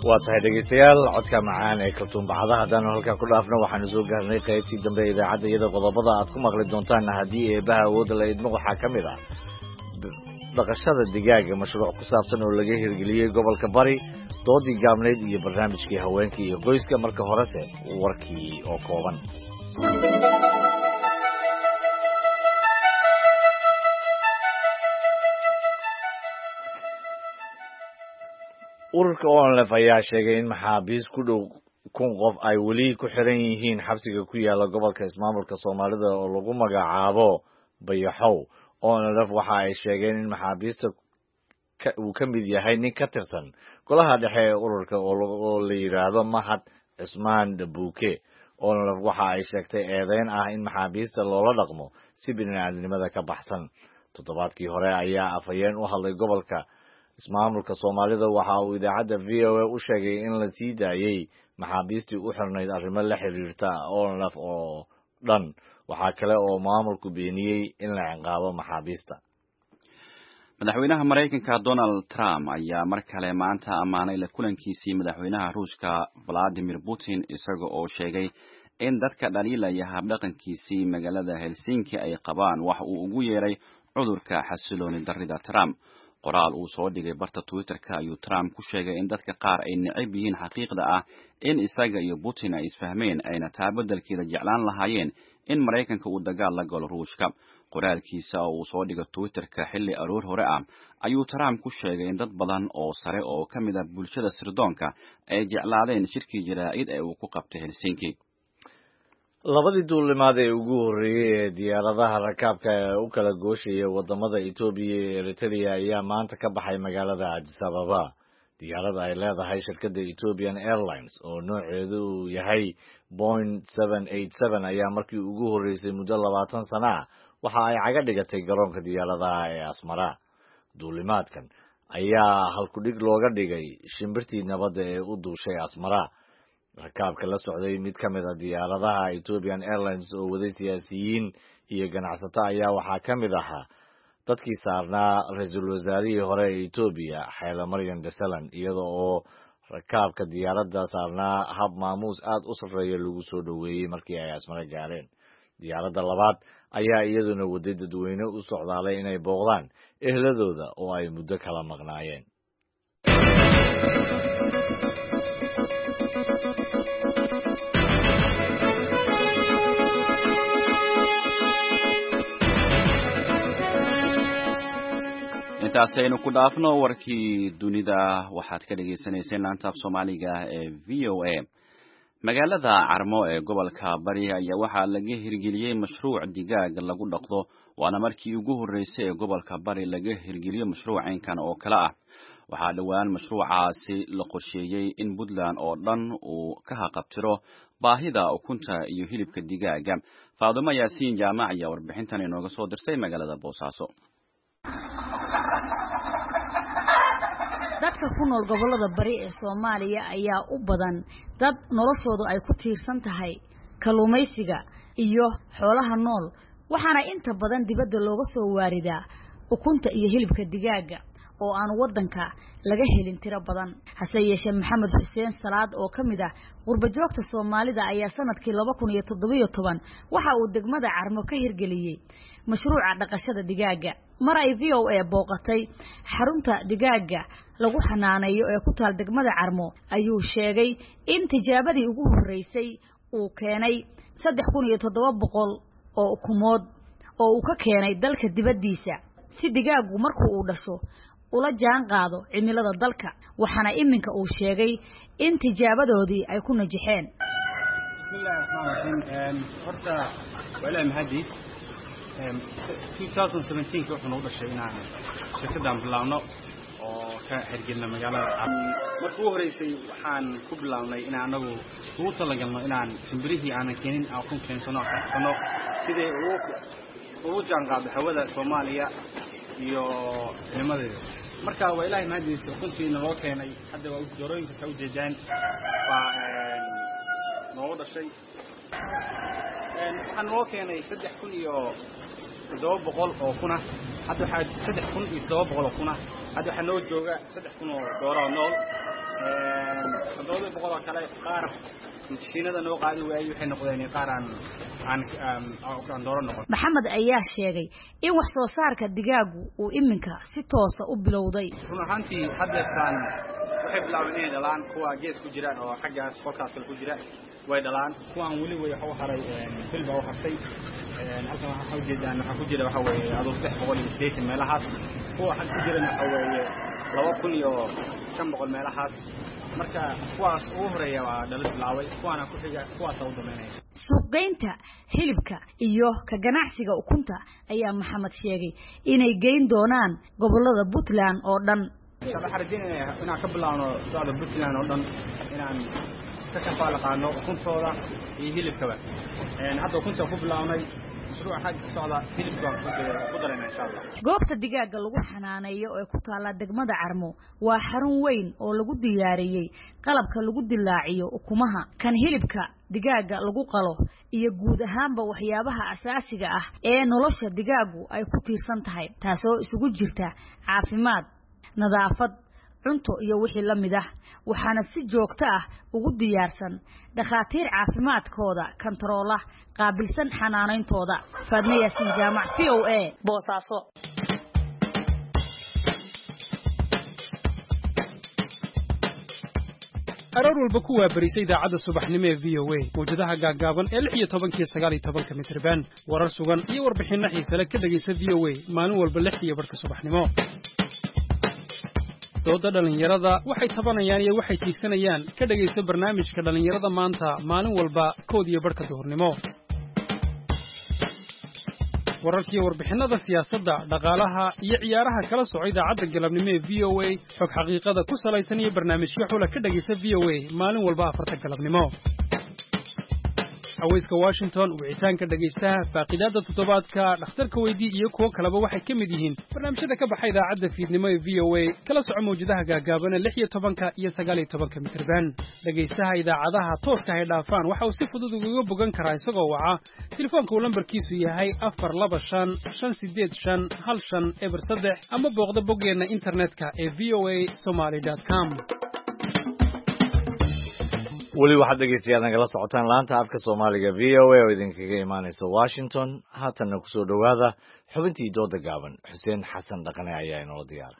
waa tahay dhegeystayaal codka macaan ee kaltuun baxada haddaan halka ku dhaafno waxaanu soo gaarnay qaybtii dambe ee idaacadda iyada qodobada aad ku maqli doontaan haddii eebaha awoodda la idmo waxaa ka mid ah dhaqashada digaaga mashruuc ku saabsan oo laga hirgeliyey gobolka bari doodii gaabneyd iyo barnaamijkii haweenka iyo qoyska marka horese warkii oo kooban ururka onlef ayaa sheegay in maxaabiis ku dhow kun qof ay weli ku xiran yihiin xabsiga ku yaala gobolka ismaamulka soomaalida oo lagu magacaabo bayaxow onlef waxa ay sheegeen in maxaabiista uu ka mid yahay nin ka tirsan golaha dhexe ee ururka oo la yidhaahdo mahad cismaan dhabuuke onlef waxa ay sheegtay eedeyn ah in maxaabiista loola dhaqmo si bini'aadnimada ka baxsan toddobaadkii hore ayaa afhayeen u hadlay gobolka ismaamulka soomaalida waxa uu idaacadda v o a u sheegay in la sii daayey maxaabiistii u xirnayd arrimo la xiriirta onlef oo dhan waxaa kale oo maamulku beeniyey in la ciqaabo maxaabiista madaxweynaha maraykanka donald trump ayaa mar kale maanta ammaanay la kulankiisii madaxweynaha ruushka valadimir putin isaga oo sheegay in dadka dhaliilaya habdhaqankiisii magaalada helsinki ay qabaan wax uu ugu yeeray cudurka xasilooni darrida trump qoraal uu soo dhigay barta Twitter-ka ayuu Trump ku sheegay in dadka qaar ay necab yihiin xaqiiqda ah in isaga iyo Putin ay isfahmeen ayna taabadalkeeda jeclaan lahaayeen in Mareykanka uu dagaal la galo Ruushka qoraalkiisa oo uu soo dhigay Twitter-ka xilli aroor hore ah ayuu Trump ku sheegay in dad badan oo sare oo ka mid ah bulshada sirdoonka ay jeclaadeen shirkii jaraa'id ee uu ku qabtay Helsinki labadii duulimaad ee ugu horreeyay ee diyaaradaha rakaabka ee u kala gooshaya wadamada Ethiopia iyo Eritrea ayaa maanta ka baxay magaalada Addis Ababa diyaaradda ay leedahay shirkadda Ethiopian Airlines oo nooceedu yahay Boeing seven eighty-seven ayaa markii ugu horreysay muddo labaatan sano ah waxa ay caga dhigatay garoonka diyaaradaha ee Asmara duulimaadkan ayaa halkudhig looga dhigay shimbirtii nabadda ee u duushay Asmara rakaabka la socday mid ka mid ah diyaaradaha Ethiopian Airlines oo waday siyaasiyiin iyo ganacsato ayaa waxaa ka mid ahaa dadkii saarnaa ra'iisul wasaarihii hore ee Ethiopia Haile Mariam Desalegn iyada oo rakaabka diyaaradda saarnaa hab maamuus aad u sarreeya lagu soo dhoweeyey markii ay Asmara gaareen diyaaradda labaad ayaa iyaduna waday dadweyne u socdaalay inay booqdaan ehladooda oo ay muddo kala maqnaayeen intaasaynu ku dhaafno warkii dunida waxaad ka dhagaysanayseen laanta af Soomaaliga ee V O A magaalada Carmo ee gobolka Bari ayaa waxaa laga hirgeliyay mashruuc digaag lagu dhaqdo waana markii ugu horeysay ee gobolka Bari laga hirgeliyo mashruucan oo kala ah waxaa dhawaan mashruucaasi la qorsheeyay in Puntland oo dhan uu ka haqabtiro baahida ukunta iyo hilibka digaaga Faaduma Yaasiin Jaamac ayaa warbixintan inooga soo dirsay magaalada Boosaaso dadka ku nool gobolada bari ee Soomaaliya ayaa u badan dad noloshoodu ay ku tiirsan tahay kalluumaysiga iyo xoolaha nool waxaana inta badan dibadda looga soo waaridaa ukunta iyo hilibka digaaga oo aan wadanka laga helin tiro badan hase yeeshee Maxamed Xuseen Salaad oo kamid ah qurba joogta Soomaalida ayaa sanadkii laba kun iyo toddoba iyo toban waxa uu degmada Carmo ka hirgeliyay mashruuca dhaqashada digaaga mar ay V O A booqatay xarunta digaaga lagu xanaaneeyo ee ku taal degmada Carmo ayuu sheegay in tijaabadii ugu horeysay uu keenay saddex kun iyo toddoba boqol oo ukumood oo uu ka keenay dalka dibadiisa si digaagu markuu uu dhasho ula jaan qaado cimilada dalka waxaana iminka uu sheegay in tijaabadoodii ay ku najixeen bismillaahir rahmaanir rahiim horta walaal mahadis twenty seventeen ka wuxuu u dhashay inaan shirkadan bilaawno oo ka xirgilna magaalada markii ugu horeysay waxaan ku bilawnay in anagu isku talagalno inaan shimbirihii aan keenin aan ku keensano sano sidee uu ugu jaan qaado hawada Soomaaliya iyo nimadeeda marka waa ilaahay mahadiis kuntiina loo keenay hadda waa doorooyinka soo jeedaan waa noo dhashay een waxaan loo keenay saddex kun iyo toddoba boqol oo kuna hadda waxa saddex kun iyo toddoba boqol oo kuna hadda waxa noo jooga saddex kun oo dooro nool toddoba boqol oo kale qaar mashiinada noo qaadi waayay waxay noqdeen qaar aan aan aan dooro noqon. Maxamed ayaa sheegay in wax soo saarka digaagu uu iminka si toos ah u bilowday. Run ahaantii haddeertaan waxay bilaabeen inay dhalaan kuwa gees ku jiraan oo xaggaas qolkaas ku jira way dhalaan kuwaan weli way wax u haray bil baa u hartay halkan waxa u jeedaan waxa ku jira waxa weeye adoo saddex boqol iyo siddeetan meelahaas kuwa xag ku jirana waxa weeye laba kun iyo shan boqol meelahaas marka kuwaas ugu horeeya waa dhalid bilaaway kuwaana ku xiga kuwaas u dhameynaya. Suuqgeynta hilibka iyo ka ganacsiga ukunta ayaa Maxamed sheegay inay geyn doonaan gobolada Puntland oo dhan. Waxaan xarjinayna inaan ka bilaawno gobolada Puntland oo dhan inaan ka kafaalaqaano ukuntooda iyo hilibkaba. Een hadda ukunta ku bilaawnay mashruuc xag socda hilibka ku darayna insha Allah. Goobta digaaga lagu xanaaneeyo ee ku taala degmada Carmo waa xarun weyn oo lagu diyaariyay qalabka lagu dilaaciyo ukumaha kan hilibka digaaga lagu qalo iyo guud ahaanba waxyaabaha asaasiga ah ee nolosha digaagu ay ku tiirsan tahay taasoo isugu jirta caafimaad nadaafad cunto iyo wixii la mid ah waxaana si joogto ah ugu diyaarsan dhakhaatiir caafimaadkooda kantaroola qaabilsan xanaanayntooda. Faadme Yaasin Jaamac V O A Boosaaso. aroor walba ku waabarisay idaacadda subaxnimo ee V O A mawjadaha gaagaaban ee lix iyo toban iyo sagaal iyo toban mitirban warar sugan iyo warbixinno xiiso leh ka dhagaysta V O A maalin walba lix iyo barka subaxnimo. dooda dhalinyarada waxay tabanayaan iyo waxay tiigsanayaan ka dhagaysta barnaamijka dhalinyarada maanta maalin walba kood iyo barka duhurnimo. wararkii warbixinada siyaasadda dhaqaalaha iyo ciyaaraha kala socda idaacadda galabnimo ee V O A xog xaqiiqada ku salaysan iyo barnaamijyo xula ka dhagaysta V O A maalin walba afarta galabnimo. hawayska Washington wicitaanka dhagaystaha faaqidaada toddobaadka dhakhtarka weydii iyo kuwa kaleba waxay ka mid yihiin barnaamijyada ka baxay idaacadda fiidnimo ee V O A kala soco mawjadaha gaagaaban lix iyo toban iyo sagaal iyo toban mitirban. dhagaystaha idaacadaha tooska ay dhaafaan waxa uu si fudud uga bogan karaa isagoo waca telefoonka uu lambarkiisu yahay afar laba shan shan sideed shan hal shan eber saddex ama booqda boggeena internetka ee v o a somali dot com. weli waxaad dhegeystayaal nagala socotaan laanta afka Soomaaliga V O A oo idinkaga imaanaysa Washington. haatanna ku soo dhawaada xubintii dooda gaaban. Xuseen Xasan Dhaqane ayaa inoo diyaar.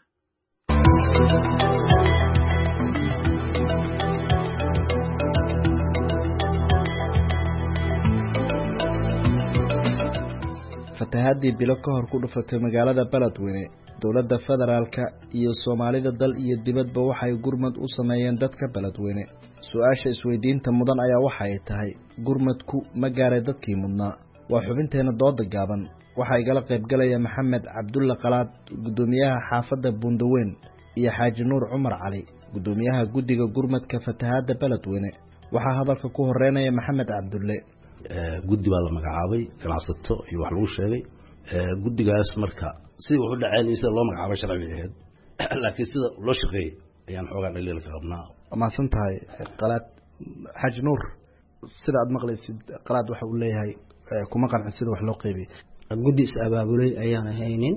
fatahaadii bilo ka hor ku dhufatay magaalada Beledweyne dowladda federaalka iyo Soomaalida dal iyo dibadba waxay gurmad u sameeyeen dadka Beledweyne. su'aasha isweydiinta mudan ayaa waxay tahay gurmadku ma gaaray dadkii mudnaa. waa xubinteena dooda gaaban waxa igala qayb galaya Maxamed Cabdulla Qalaad gudoomiyaha xaafadda Bundaweyn iyo Xaaji Nuur Cumar Cali gudoomiyaha guddiga gurmadka fatahaadda Beledweyne. waxaa hadalka ku horeynaya Maxamed Cabdulle. guddi baa la magacaabay ganacsato iyo wax lagu sheegay guddigaas marka si wuxuu dhacaynay sida loo magacaabay sharci ahayd laakiin sida loo shaqeeyay ayaan xoogaa dhaliil ka qabnaa. maasan tahay Qalaad. Xaaji Nuur sida aad maqlaysid Qalaad waxa uu leeyahay kuma qancin sida wax loo qeybiyay. guddi is abaabulay ayaan haynin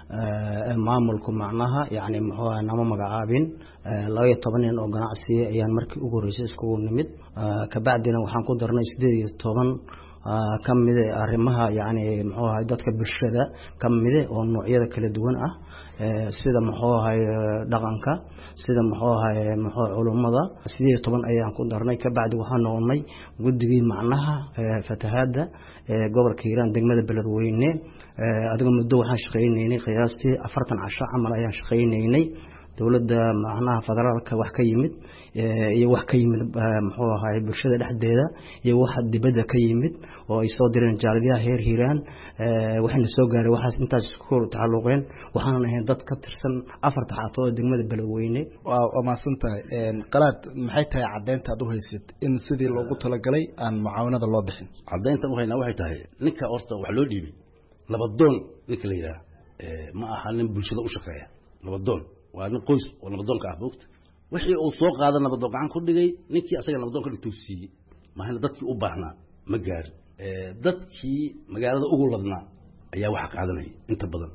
maamulku macnaha yani muxuu nama magacaabin laba iyo toban nin oo ganacsi ayaan markii ugu horeysay isku nimid ka bacdina waxaan ku darnay siddeed iyo toban kamid ah arrimaha yani muxuu ahay dadka bulshada kamid ah oo noocyada kala duwan ah sida muxuu ahay dhaqanka sida muxuu ahay muxuu culimada siddeed iyo toban ayaan ku darnay ka bacdi waxaan noqonay guddigii macnaha fatahaadda gobolka Hiiraan degmada Beledweyne adiga muddo waxaan shaqeynaynay qiyaastii afartan casho camal ayaan shaqeynaynay dowladda macnaha federaalka wax ka yimid iyo wax ka yimid muxuu ahay bulshada dhexdeeda iyo wax dibadda ka yimid oo ay soo direen jaaliyadaha heer Hiiraan waxayna soo gaaray waxaas intaas ku tacaluqeen waxaan ahayn dad ka tirsan afarta xaafadooda degmada Beledweyne. waa maasantahay Qalaad maxay tahay cadeynta aad u haysid in sidii loogu talagalay aan mucaawanada loo bixin? cadeynta waxayna waxay tahay ninka horta wax loo dhiibay labadoon ninka la yiraahdo ma aha nin bulshada u shaqeeya. labadoon waa nin qoys oo labadoonka ah boogta wixii uu soo qaadan labadoon gacan ku dhigay ninkii asaga labadoonka intuu siiyey maahna dadkii u baahnaa ma gaar dadkii magaalada ugu ladnaa ayaa wax qaadanay inta badan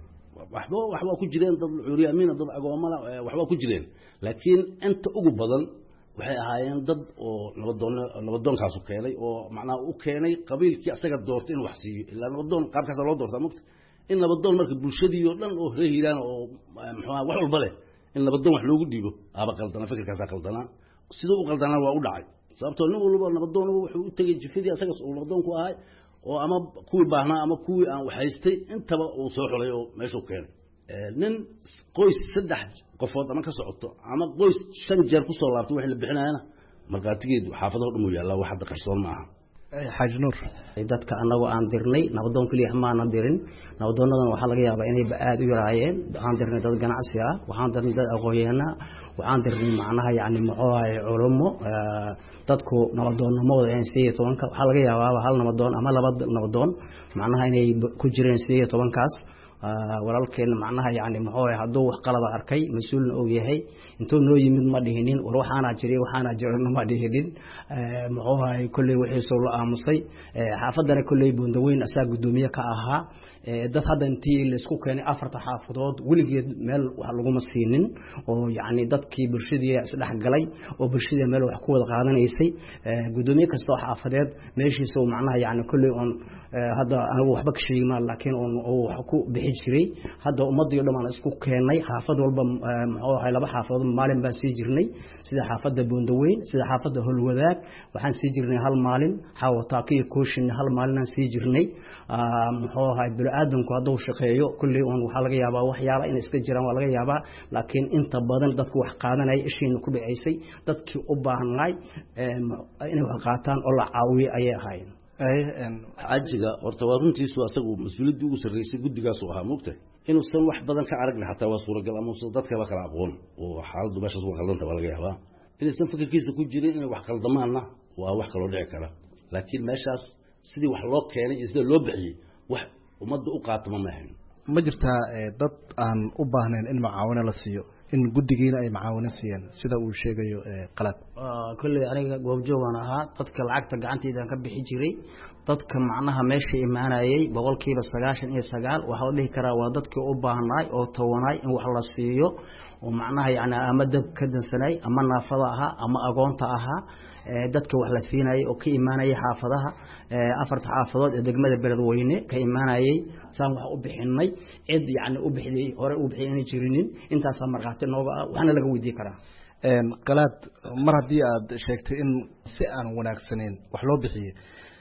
waxba waxba ku jireen dad cuuriyamiin dad agoomada waxba ku jireen laakiin inta ugu badan waxay ahaayeen dad oo nabadoon nabadoonkaas u keenay oo macnaa u keenay qabiilkii asaga doortay in wax siiyo ilaa nabadoon qaabkaas loo doortaa mugta in nabadoon marka bulshadii oo dhan oo reeyiraan oo muxuu wax walba leh in nabadoon wax loogu dhiibo aba qaldana fikirkaas qaldana sidoo u qaldana waa u dhacay sababtoo nin walba nabadoon wuxuu u tagay jifidii asaga oo nabadoon ku ahay oo ama kuwii baahnaa ama kuwii aan waxaystay intaba uu soo xulay oo meesha u keenay nin qoys saddex qofood ama ka socoto ama qoys shan jeer ku soo laabtay wax la bixinayna marqaatigeedu xaafadaha dhan uu yaala wax hadda qarsoon ma aha xaaj nuur dadka anagu aan dirnay nabadoon kaliya ma aan dirin nabadoonadan waxa laga yaabaa inay aad u yaraayeen aan dirnay dad ganacsi ah waxaan dirnay dad aqoonyahanna waxaan dirnay macnaha yaani muxuu ahay culimo dadku nabadoonnimada ay siiyay tobanka waxa laga yaabaa hal nabadoon ama laba nabadoon macnaha inay ku jireen siiyay tobankaas walaalkeen macnaha yaani muxuu ahay haduu wax qalad arkay mas'uulna oo yahay intuu noo yimid ma dhihinin war waxaana jiray waxaana jirana ma dhihinin muxuu ahay kulli wixii soo la aamusay xaafadana kulli bundaweyn asaa gudoomiye ka ahaa dad hadda intii la isku keenay afarta xaafadood weligeed meel wax lagu masiinin oo yaani dadkii bulshadii isdhex galay oo bulshada meel wax ku wada qaadanaysay gudoomiye kasta xaafadeed meeshiisa oo macnaha yaani kulli on hadda anigu waxba ka sheegay ma laakiin oo wax ku bixi jiray hadda ummadii dhamaan isku keenay xaafad walba muxuu ahay laba xaafadood maalin baan sii jirnay sida xaafada bundaweyn sida xaafada holwadaag waxaan sii jirnay hal maalin xawataaqii kooshin hal maalin aan sii jirnay muxuu ahay aadamku haduu shaqeeyo kulli on waxa laga yaabaa waxyaalo in iska jiraan waa laga yaabaa laakiin inta badan dadku wax qaadanay ishiin ku dhaceysay dadkii u baahnay inay wax qaataan oo la caawiyo ayay ahaayeen ajiga horta waa runtiisu asagu mas'uuliyadda ugu sareysay guddigaas oo ahaa mugtay inuu san wax badan ka aragna xataa waa suuragal ama dadka la kala aqoon oo xaaladdu meeshaas waa qaldanta waa laga yaabaa inaysan fikirkiisa ku jirin inay wax qaldamaanna waa wax kaloo dhici kara laakiin meeshaas sidii wax loo keenay iyo sida loo bixiyay wax ummadda u qaatama ma ahayn ma jirtaa dad aan u baahnayn in macaawino la siiyo in guddigiina ay macaawino siiyeen sida uu sheegayo qalad kulli aniga goobjoogan ahaa dadka lacagta gacanteeda ka bixi jiray dadka macnaha meesha imaanayay boqolkiiba sagaashan iyo sagaal waxa la dhihi karaa waa dadkii u baahnay oo tawanay in wax la siiyo oo macnaha yaani ama dab ka dansanay ama naafada ahaa ama agoonta ahaa dadka wax la siinayay oo ka imaanayay xaafadaha afarta xaafadood ee degmada Beledweyne ka imaanayay saan wax u bixinay cid yaani u bixiyay hore u bixiyay jirinin intaas marqaati nooga waxna laga weydiin karaa een qalaad mar hadii aad sheegtay in si aan wanaagsaneyn wax loo bixiyay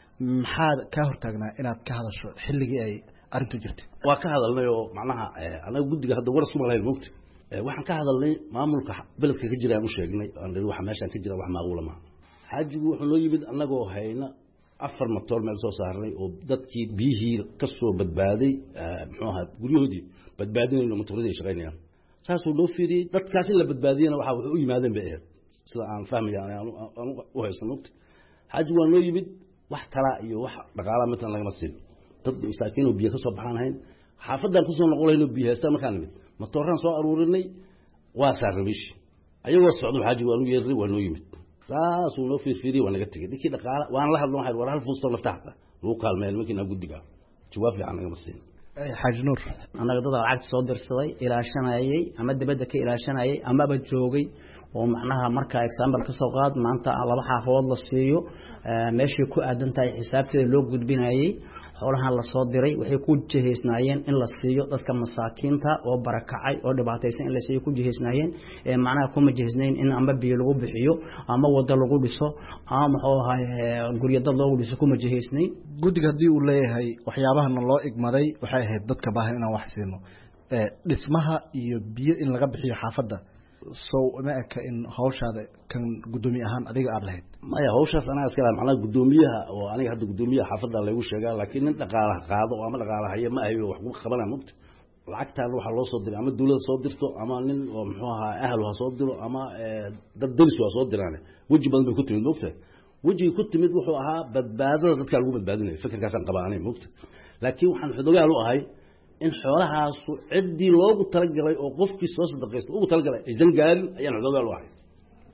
maxaa ka hortaagnaa inaad ka hadasho xilligii ay arintu jirtay waa ka hadalnay oo macnaha anaga guddiga hadda war isma lahayn mugti waxaan ka hadalnay maamulka beledka ka jira aan u sheegnay aan waxa meeshan ka jira wax maaquul ma xaajigu wuxuu noo yimid annagoo hayna afar matoor meel soo saarnay oo dadkii biyihii ka soo badbaaday muxuu ahaa guryahoodii badbaadinayno matooradii shaqaynayaan saasuu loo fiiriyey dadkaas in la badbaadiyana waxa wuxuu u yimaadeen bay ahayd sida aan fahmaya aan u haysan mugti xaajigu waa noo yimid wax kala iyo wax dhaqaalaha midna lagama siin dad masaakiin oo biyo ka soo baxaan hayn xaafadan ku soo noqolayno biyo heesta markaan nimid matooran soo aruurinay waa saarnabish ayagoo socdo xaajigu waa noo yeeray waa noo yimid taasuu noo fiirfiiriyey waa naga tegey ninkii dhaqaala waan la hadlo waxay war hal fuusto naftaxta lagu kaalmeeyay markiina guddiga jawaab fiican naga siin xaaj nuur anaga dad lacag soo dirsaday ilaashanayay ama dibadda ka ilaashanayay ama ba joogay oo macnaha marka example ka soo qaad maanta laba xaafadood la siiyo meeshii ku aadan tahay xisaabteeda loo gudbinayay xoolahan la soo diray waxay ku jiheysnaayeen in la siiyo dadka masaakiinta oo barakacay oo dhibaataysan in la siiyo ku jiheysnaayeen ee macnaha kuma jiheysnayn in amba biyo lagu bixiyo ama wada lagu dhiso ama muxuu ahay guryo dad loogu dhiso kuma jiheysnayn guddiga hadii uu leeyahay waxyaabahan loo igmaday waxay ahayd dadka baahan inaan wax siino ee dhismaha iyo biyo in laga bixiyo xaafadda soo ma eka in hawshaada kan gudoomiye ahaan adiga aad lahayd maya hawshaas anaga iska lahayd macnaha gudoomiyaha oo aniga hadda gudoomiyaha xaafadda lagu sheegaa laakiin nin dhaqaalaha qaado oo ama dhaqaalaha haya ma ahayo wax ku qabanaa mugta lacagtaan waxa loo soo diray ama dawladda soo dirto ama nin oo muxuu ahaa ahlu ha soo diro ama dad daris waa soo diraan waji badan bay ku timid mugta wajiga ku timid wuxuu ahaa badbaadada dadka lagu badbaadinayo fikirkaasaan qabaanay mugta laakiin waxaan xodogaal u ahay in xoolahaas cidii loogu talagalay oo qofkii soo sadaqaysto ugu talagalay aysan gaarin ayaan xodogaal u ahay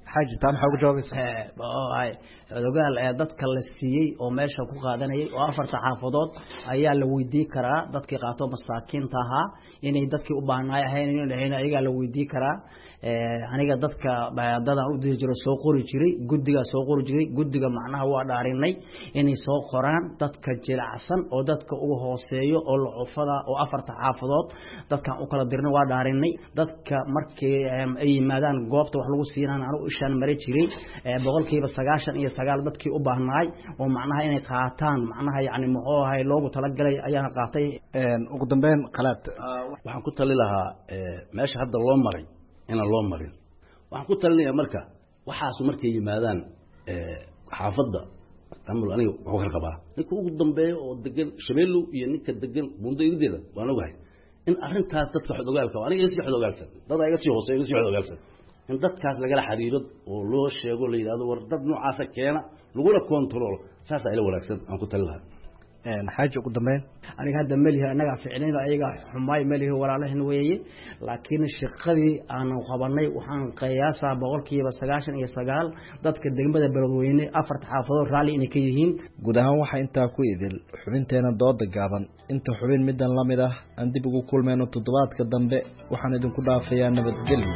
xaaji taa maxaa ugu jawaabaysaa ay ogaal ee dadka la siiyey oo meesha ku qaadanayay oo afarta xaafadood ayaa la weydiin karaa dadkii qaato masaakiinta ahaa inay dadkii u baahnaay ahayn inay dhahayn ayaga la weydiin karaa aniga dadka baadadan u diri jiray soo qori jiray guddiga soo qori jiray guddiga macnaha waa dhaarinay inay soo qoraan dadka jilicsan oo dadka ugu hooseeyo oo la cufada oo afarta xaafadood dadkan u kala dirnay waa dhaarinay dadka markii ay yimaadaan goobta wax lagu siinaan anigu ishaan maray jiray boqolkiiba sagaashan iyo sagaal dadkii u baahnaay oo macnaha inay qaataan macnaha yacni muxuu ahay loogu talagalay ayaan qaatay ugu dambeyn qalaad waxaan ku tali lahaa meesha hadda loo maray inaan loo marin waxaan ku talinayaa marka waxaas markay yimaadaan xaafadda tamul aniga wuxuu kala qabaa ninka ugu dambeeyo oo degan shabeellow iyo ninka degan buundo igdeeda waan ogahay in arrintaas dadka xod ogaalka aniga iga sii xod ogaalsan dad iga sii hooseeyo iga sii xod ogaalsan in dadkaas lagala xiriiro oo loo sheego la yiraahdo war dad noocaas keena laguna control saas ay la wanaagsan aan ku tali lahaa xaaji ugu dambeyn aniga hadda malihi anaga ficnayda ayaga xumay malihi walaalahan weeye laakiin shaqadii aan qabanay waxaan qiyaasaa boqolkiiba sagaashan iyo sagaal dadka degmada Beledweyne afarta xaafadood raali inay ka yihiin guud ahaan waxa intaa ku idil xubinteena dooda gaaban inta xubin midan la mid ah aan dib ugu kulmayno toddobaadka dambe waxaan idinku dhaafayaa nabadgelyo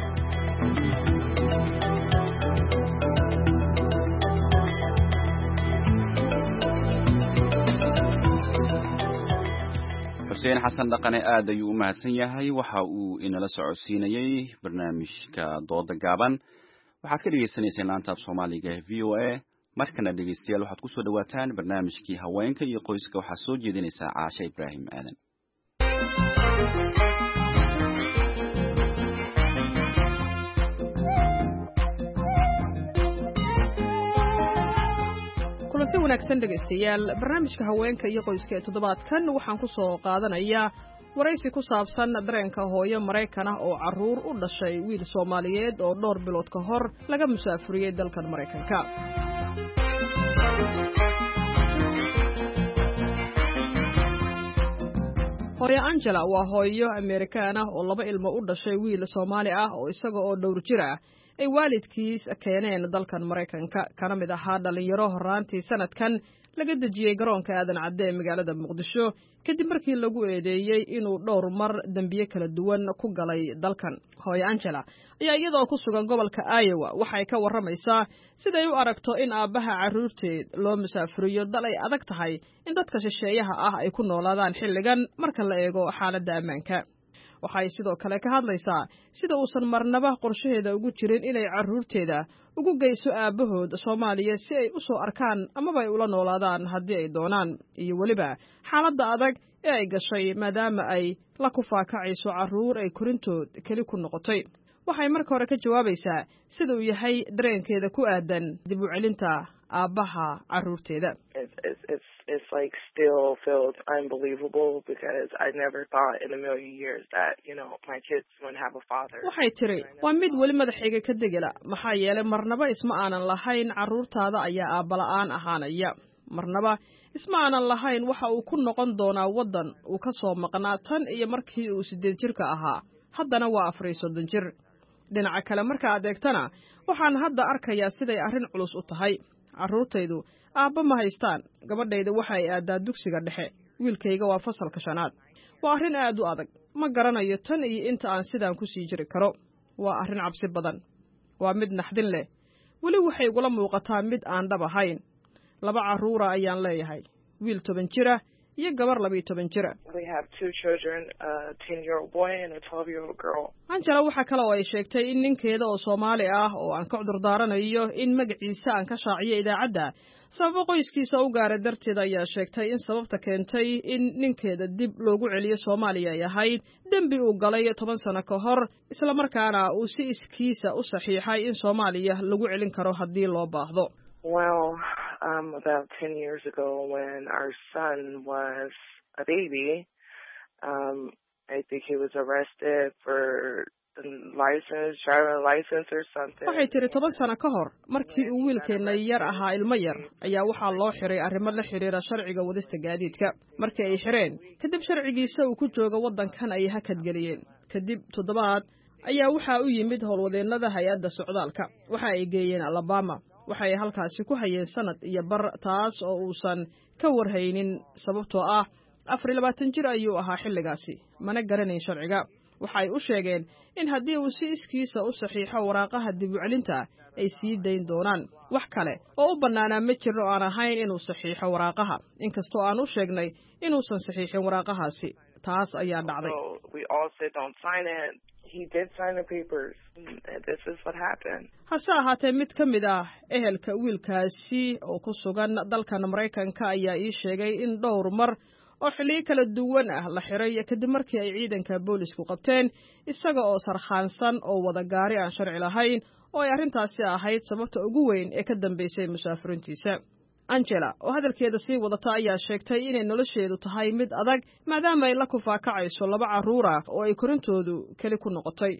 xuseen xasan dhaqane aad ayuu u mahadsan yahay waxa uu inala socodsiinayay barnaamijka dooda gaaban waxaad ka dhagaysanayseen laanta af soomaaliga ee v o a markana dhegeystayaal waxaad kusoo dhawaataan barnaamijkii haweenka iyo qoyska waxaa soo jeedinaysaa caashe ibraahim aadan kulanti wanaagsan dhegaystayaal barnaamijka haweenka iyo qoyska ee toddobaadkan waxaan ku soo qaadanayaa waraysi ku saabsan dareenka hooyo Maraykan ah oo carruur u dhashay wiil Soomaaliyeed oo dhowr bilood ka hor laga musaafuriyay dalkan Maraykanka. hooyo Angela waa hooyo Amerikaan ah oo laba ilmo u dhashay wiil Soomaali ah oo isaga oo dhowr jir ah ay waalidkiis keeneen dalkan Maraykanka kana mid ahaa dhalinyaro horaantii sanadkan laga dejiyay garoonka aadan cadde ee magaalada Muqdisho kadib markii lagu eedeeyay inuu dhowr mar dambiye kala duwan ku galay dalkan. hooyo Angela ayaa iyadoo ku sugan gobolka Iowa waxay ka waramaysaa siday u aragto in aabaha carruurteed loo musaafiriyo dal ay adag tahay in dadka shisheeyaha ah ay ku noolaadaan xilligan marka la eego xaaladda ammaanka. waxay sidoo kale ka hadlaysaa sida uusan marnaba qorshaheeda ugu jirin inay carruurteeda ugu geyso aabahood Soomaaliya si ay u soo arkaan amaba ay ula noolaadaan haddii ay doonaan iyo weliba xaaladda adag ee ay gashay maadaama ay la kufaakacayso carruur ay korintood keli ku noqotay. waxay marka hore ka jawaabaysaa sida uu yahay dareenkeeda ku aadan dib u celinta aabaha carruurteeda. It's like still feels unbelievable because I never thought in a million years that, you know, my kids wouldn't have a father. waxay tiri waa mid weli madaxayga ka degela maxaa yeelay marnaba isma aanan lahayn carruurtaada ayaa aabba la'aan ahaanaya marnaba isma aanan lahayn waxa uu ku noqon doonaa waddan uu ka soo maqnaa tan iyo markii uu siddeed jirka ahaa haddana waa afar iyo soddon jir. dhinaca kale marka aad eegtana waxaan hadda arkayaa siday arrin culus u tahay. carruurtaydu aabba ma haystaan gabadhayda waxa ay aadaa dugsiga dhexe wiilkayga waa fasalka shanaad. waa arrin aad u adag ma garanayo tan iyo inta aan sidaan ku sii jiri karo. waa arrin cabsi badan waa mid naxdin leh weli waxay igula muuqataa mid aan dhab ahayn. laba carruura ayaan leeyahay wiil toban jira iyo gabar labiyo toban jira. We have two children, a ten-year-old boy and a twelve-year-old girl. Angela waxa kale oo ay sheegtay in ninkeeda oo Soomaali ah oo aan ka cudur daaranayo in magaciisa aan ka shaaciyo idaacadda sababo qoyskiisa u gaaray darteed ayaa sheegtay in sababta keentay in ninkeeda dib loogu celiyo Soomaaliya ay ahayd dambi uu galay toban sano ka hor isla markaana uu si iskiisa u saxiixay in Soomaaliya lagu celin karo haddii loo baahdo. Well, um, about ten years ago when our son was a baby, um, I think he was arrested for the license, driving license or something. waxay tiri toban sano ka hor markii uu wiilkeena yar ahaa ilmo yar ayaa waxaa loo xiray arrimo la xiriira sharciga wadista gaadiidka. markii ay xireen kadib sharcigiisa uu ku jooga waddankan ay hakad geliyeen. kadib toddobaad ayaa waxaa u yimid howlwadeennada hay-adda socdaalka waxa ay geeyeen alabama waxay halkaasi ku hayeen sanad iyo bar taas oo uusan ka warhaynin sababtoo ah afar iyo labaatan jir ayuu ahaa xilligaasi mana garanayn sharciga waxay u sheegeen in haddii uu si iskiisa u saxiixo waraaqaha dib u celinta ay sii dayn doonaan wax kale oo u bannaanaa ma jirno aan ahayn inuu saxiixo waraaqaha inkastoo aan u sheegnay inuusan saxiixin waraaqahaasi taas ayaa dhacday hase ahaatee mid ka mid ah ehelka wiilkaasi oo ku sugan dalkan maraykanka ayaa ii sheegay in dhowr mar oo xilliyo kala duwan ah la xiray kadib markii ay ciidanka boolisku qabteen isaga oo sarkhaansan oo wada gaari aan sharci lahayn oo ay arrintaasi ahayd sababta ugu weyn ee ka dambaysay musaafiriintiisa angela oo hadalkeeda sii wadata ayaa sheegtay inay nolosheedu tahay mid adag maadaama ay la kufaakacayso laba carruur ah oo ay korintoodu keli ku noqotay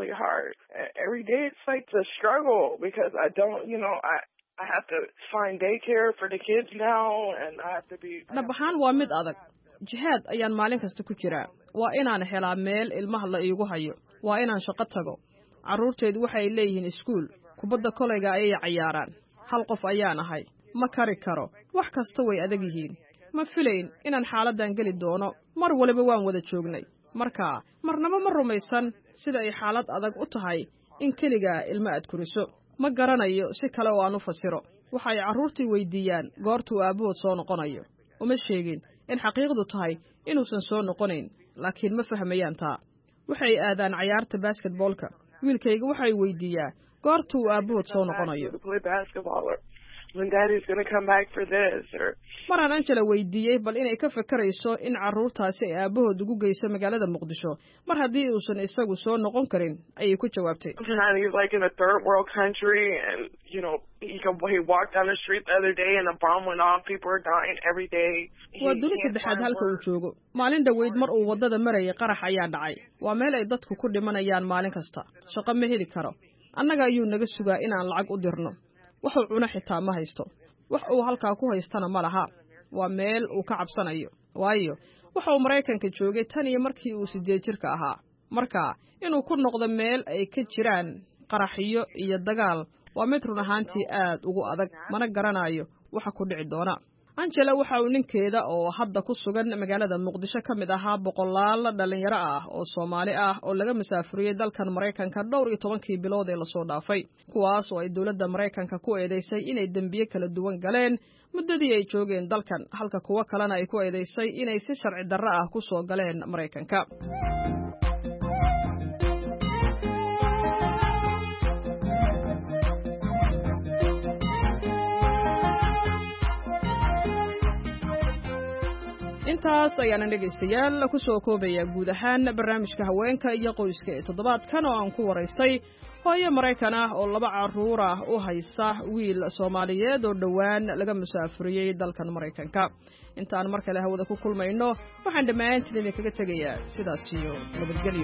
dhab ahaan waa mid adag jihaad ayaan maalin kasta ku jiraa waa inaan helaa meel ilmaha la iigu hayo waa inaan shaqo tago carruurteedu waxay leeyihiin iskuul kubadda kolayga ayay cayaaraan hal qof ayaan ahay ma kari karo wax kasta way adag yihiin ma filayn inaan xaaladdan geli doono mar waliba waan wada joognay markaa marnaba ma rumaysan sida ay xaalad adag u tahay in keligaa ilmo aad koriso ma garanayo si kale oo aan u fasiro waxay carruurtii weydiiyaan goortuu aabbahood soo noqonayo uma sheegin in xaqiiqdu tahay inuusan soo noqonayn laakiin ma fahmayaan taa waxay aadaan cayaarta basketboolka wiilkayga waxay weydiiyaa goortuu aabbahood soo noqonayo maraan angela weydiiyey bal inay ka fakarayso in carruurtaasi ay aabbahood ugu geyso magaalada muqdisho mar haddii uusan isagu soo noqon karin ayay ku jawaabtay waa duni saddexaad halka uu joogo maalin dhoweyd mar uu waddada marayay qarax ayaa dhacay waa meel ay dadku ku dhimanayaan maalin kasta shaqo ma heli karo annaga ayuu naga sugaa inaan lacag u dirno waxuu cuno xitaa ma haysto wax uu halkaa ku haystana ma laha waa meel uu ka cabsanayo waayo waxa uu maraykanka joogay tan iyo markii uu siddeed jirka ahaa marka inuu ku noqdo meel ay ka jiraan qaraxyo iyo dagaal waa mid run ahaantii aad ugu adag mana garanayo waxa ku dhici doona angela waxa uu ninkeeda oo hadda ku sugan magaalada muqdisho ka mid ahaa boqolaal dhalinyaro ah oo soomaali ah oo laga masaafuriyey dalkan maraykanka dhowr iyo tobankii bilood ee lasoo dhaafay kuwaas oo ay dowladda maraykanka ku eedeysay inay dembiye kala duwan galeen muddadii ay joogeen dalkan halka kuwo kalena ay ku eedeysay inay si sharci darro ah ku soo galeen maraykanka intaas ayaana dhegaystayaal ku soo koobaya guud ahaan barnaamijka haweenka iyo qoyska ee toddobaadkan oo aan ku waraystay hooyo maraykan ah oo laba carruur ah u haysa wiil soomaaliyeed oo dhowaan laga musaafuriyey dalkan maraykanka intaan mar kale hawada ku kulmayno waxaan dhammaantiin idinkaga tegayaa sidaas iyo nabadgelyo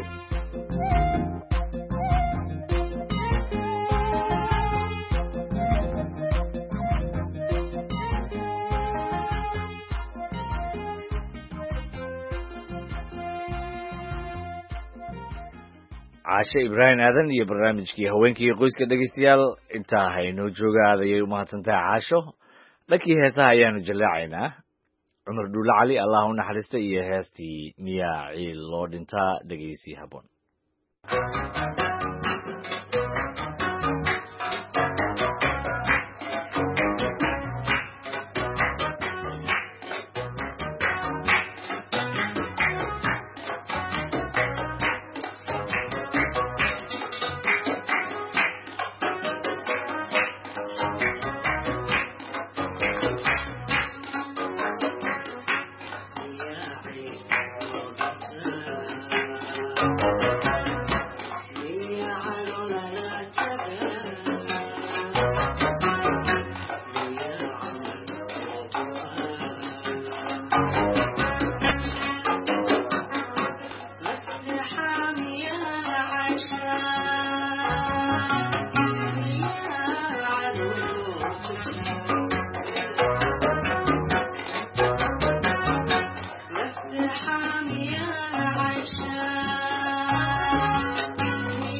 caashe ibraahim aadan iyo barnaamijkii haweenkii qoyska dhegaystayaal intaa haynoo jooga aad ayay u mahadsantahay caasho dhankii heesaha ayaanu jallaacaynaa cumar dhuulle cali allah u naxariista iyo heestii miyaa ciil loo dhintaa dhegaysi habboon حامية عشان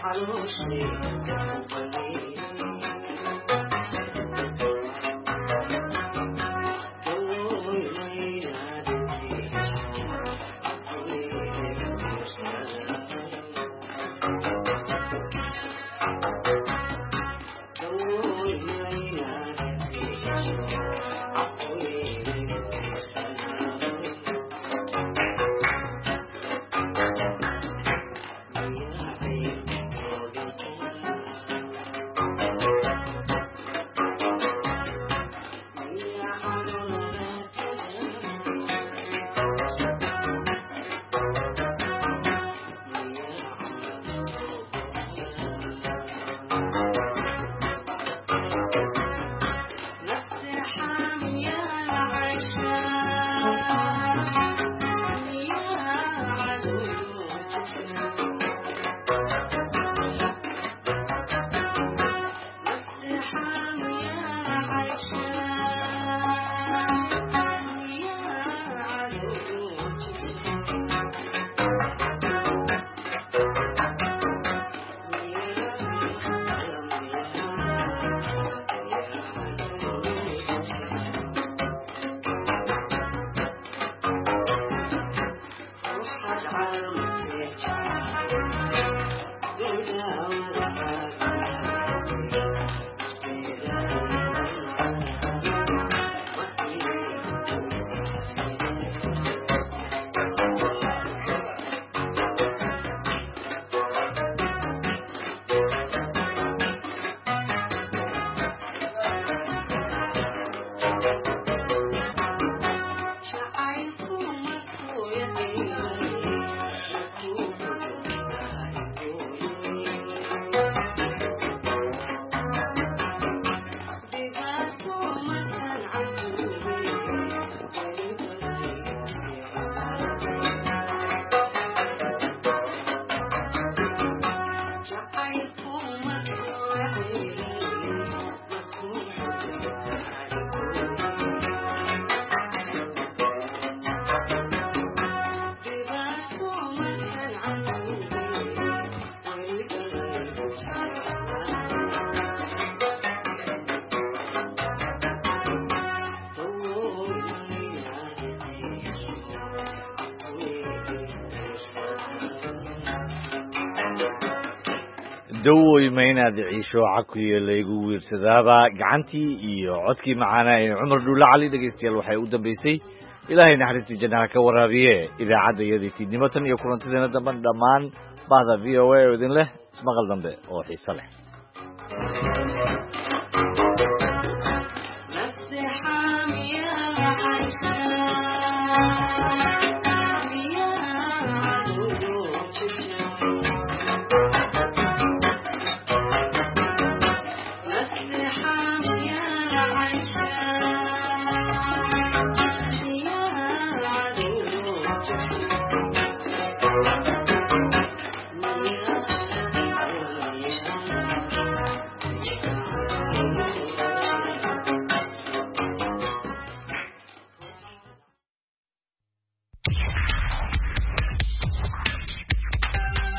dawooy ma inaad ciisho cakuyo laygu wiirsadaaba gacantii iyo codkii macaana ee cumar dhuulle cali dhegaystayaal waxay u dambaysay ilaahay naxariistii jannaha ka waraabiye idaacadda iyadii fiidnimo tan iyo kulantideena damban dhammaan bahda v o a oo idin leh ismaqal dambe oo xiiso leh